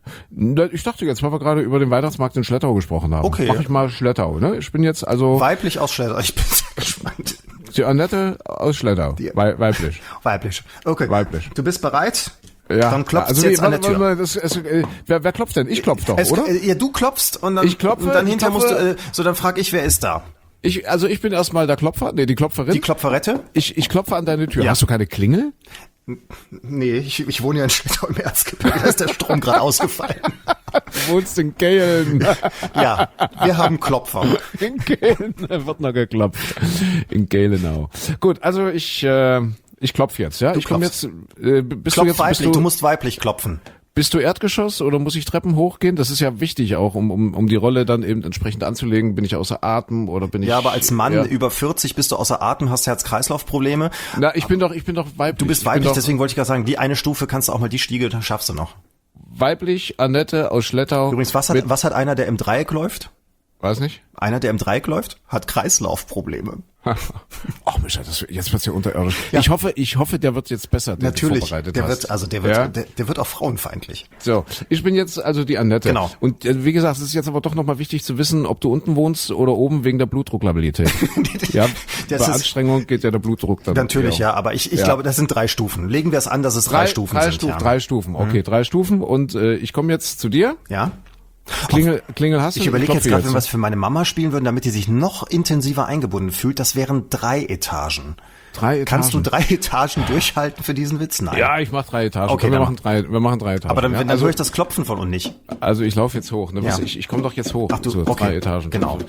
Ich dachte jetzt, weil wir gerade über den Weihnachtsmarkt in Schlettau gesprochen haben. Okay. Mach ich mal Schlettau, ne? Ich bin jetzt also... Weiblich aus Schlettau, ich bin sehr gespannt. Die Annette aus Schlettau, Die, Wei- weiblich. Weiblich, okay. Weiblich. Du bist bereit? Ja. Dann klopft also, jetzt nee, an der Tür. Mal, das, es, äh, wer, wer klopft denn? Ich klopf doch, es, oder? Äh, ja, du klopfst und dann, ich klopfe, und dann ich hinterher klopfe, musst du, äh, so dann frag ich, wer ist da? Ich, also ich bin erstmal der Klopfer, nee, die Klopferin. Die Klopferette? Ich, ich klopfe an deine Tür. Ja. Hast du keine Klingel? Nee, ich, ich wohne ja in Schlettau im Erzgebirge, da ist der Strom gerade ausgefallen. Du wohnst in Gehlen. Ja, wir haben Klopfer. In Gehlen wird noch geklopft. In Gehlenau. Gut, also ich, äh, ich klopfe jetzt, ja? Du ich komm klopfst. jetzt, äh, bist Klopf du jetzt, weiblich, bist du, du musst weiblich klopfen. Bist du Erdgeschoss oder muss ich Treppen hochgehen? Das ist ja wichtig auch, um, um, um die Rolle dann eben entsprechend anzulegen. Bin ich außer Atem oder bin ich... Ja, aber als Mann ja. über vierzig bist du außer Atem, hast Herz-Kreislauf-Probleme. Na, ich bin doch, ich bin doch weiblich. Du bist Ich bin weiblich, doch deswegen wollte ich gerade sagen, die eine Stufe kannst du auch mal, die Stiege, dann schaffst du noch. Weiblich, Annette aus Schlettau. Übrigens, was hat, mit, was hat einer, der im Dreieck läuft? Weiß nicht. Einer, der im Dreieck läuft, hat Kreislaufprobleme. Ach Mensch, das, jetzt wird's ja unterirdisch. Ja. Ich hoffe, ich hoffe, der wird jetzt besser, der Natürlich, du vorbereitet der hast. wird, also der wird, ja? der, der wird auch frauenfeindlich. So, ich bin jetzt also die Annette. Genau. Und äh, wie gesagt, es ist jetzt aber doch nochmal wichtig zu wissen, ob du unten wohnst oder oben wegen der Blutdrucklabilität. Ja, Das bei ist- Anstrengung geht ja der Blutdruck dann. Natürlich, ja. ja, aber ich, ich Ja. glaube, das sind drei Stufen. Legen wir es an, dass es drei, Drei, Stufen drei sind. Stufen, ja. drei Stufen. Okay, drei Stufen. Und äh, ich komme jetzt zu dir. Ja. Klingel, Klingel hast du? Ich überlege jetzt klopfe gerade, wenn wir es für meine Mama spielen würden, damit die sich noch intensiver eingebunden fühlt, das wären drei Etagen. Drei Etagen. Kannst du drei Etagen durchhalten für diesen Witz? Nein. Ja, ich mach drei Etagen. Okay, Komm, wir dann machen drei, wir machen drei Etagen. Aber dann, ja? dann also, höre ich das Klopfen von und nicht. also ich laufe jetzt hoch. Ne? Ja. Ich, ich komme doch jetzt hoch. Ach du, so, okay. drei Etagen. Genau.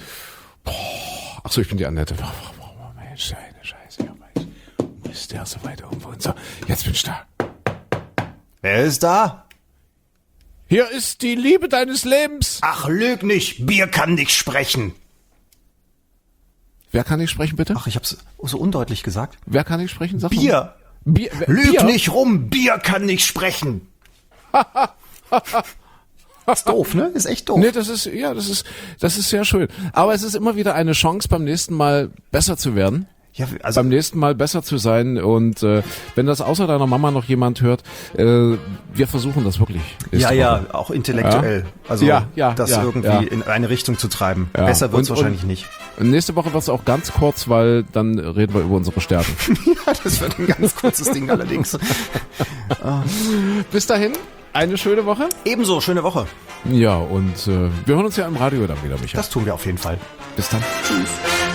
Ach so, ich bin die Annette. Oh, oh, oh, Mensch, eine Scheiße. Ja, Mensch. Mist, der ist so weit irgendwo. Und so, jetzt bin ich da. Wer ist da? Hier ist die Liebe deines Lebens. Ach, lüg nicht. Bier kann nicht sprechen. Wer kann nicht sprechen, bitte? Ach, ich hab's so undeutlich gesagt. Wer kann nicht sprechen? Sag Bier. mal. Bier. wer- Lüg Bier? nicht rum. Bier kann nicht sprechen. Ist doof, ne? Ist echt doof. Nee, das ist, ja, das ist, das ist sehr schön. Aber es ist immer wieder eine Chance, beim nächsten Mal besser zu werden. Ja, also Beim nächsten Mal besser zu sein. Und äh, wenn das außer deiner Mama noch jemand hört, äh, wir versuchen das wirklich. ja, nächste ja, Woche. auch intellektuell. Also Ja, ja, das ja, irgendwie ja. in eine Richtung zu treiben. Ja. Besser wird's Und- wahrscheinlich und- nicht. Und nächste Woche wird es auch ganz kurz, weil dann reden wir über unsere Stärken. Ja, das wird ein ganz kurzes Ding allerdings. Bis dahin, eine schöne Woche. Ebenso, schöne Woche. Ja, und äh, wir hören uns ja im Radio dann wieder, Michael. Das tun wir auf jeden Fall. Bis dann. Tschüss.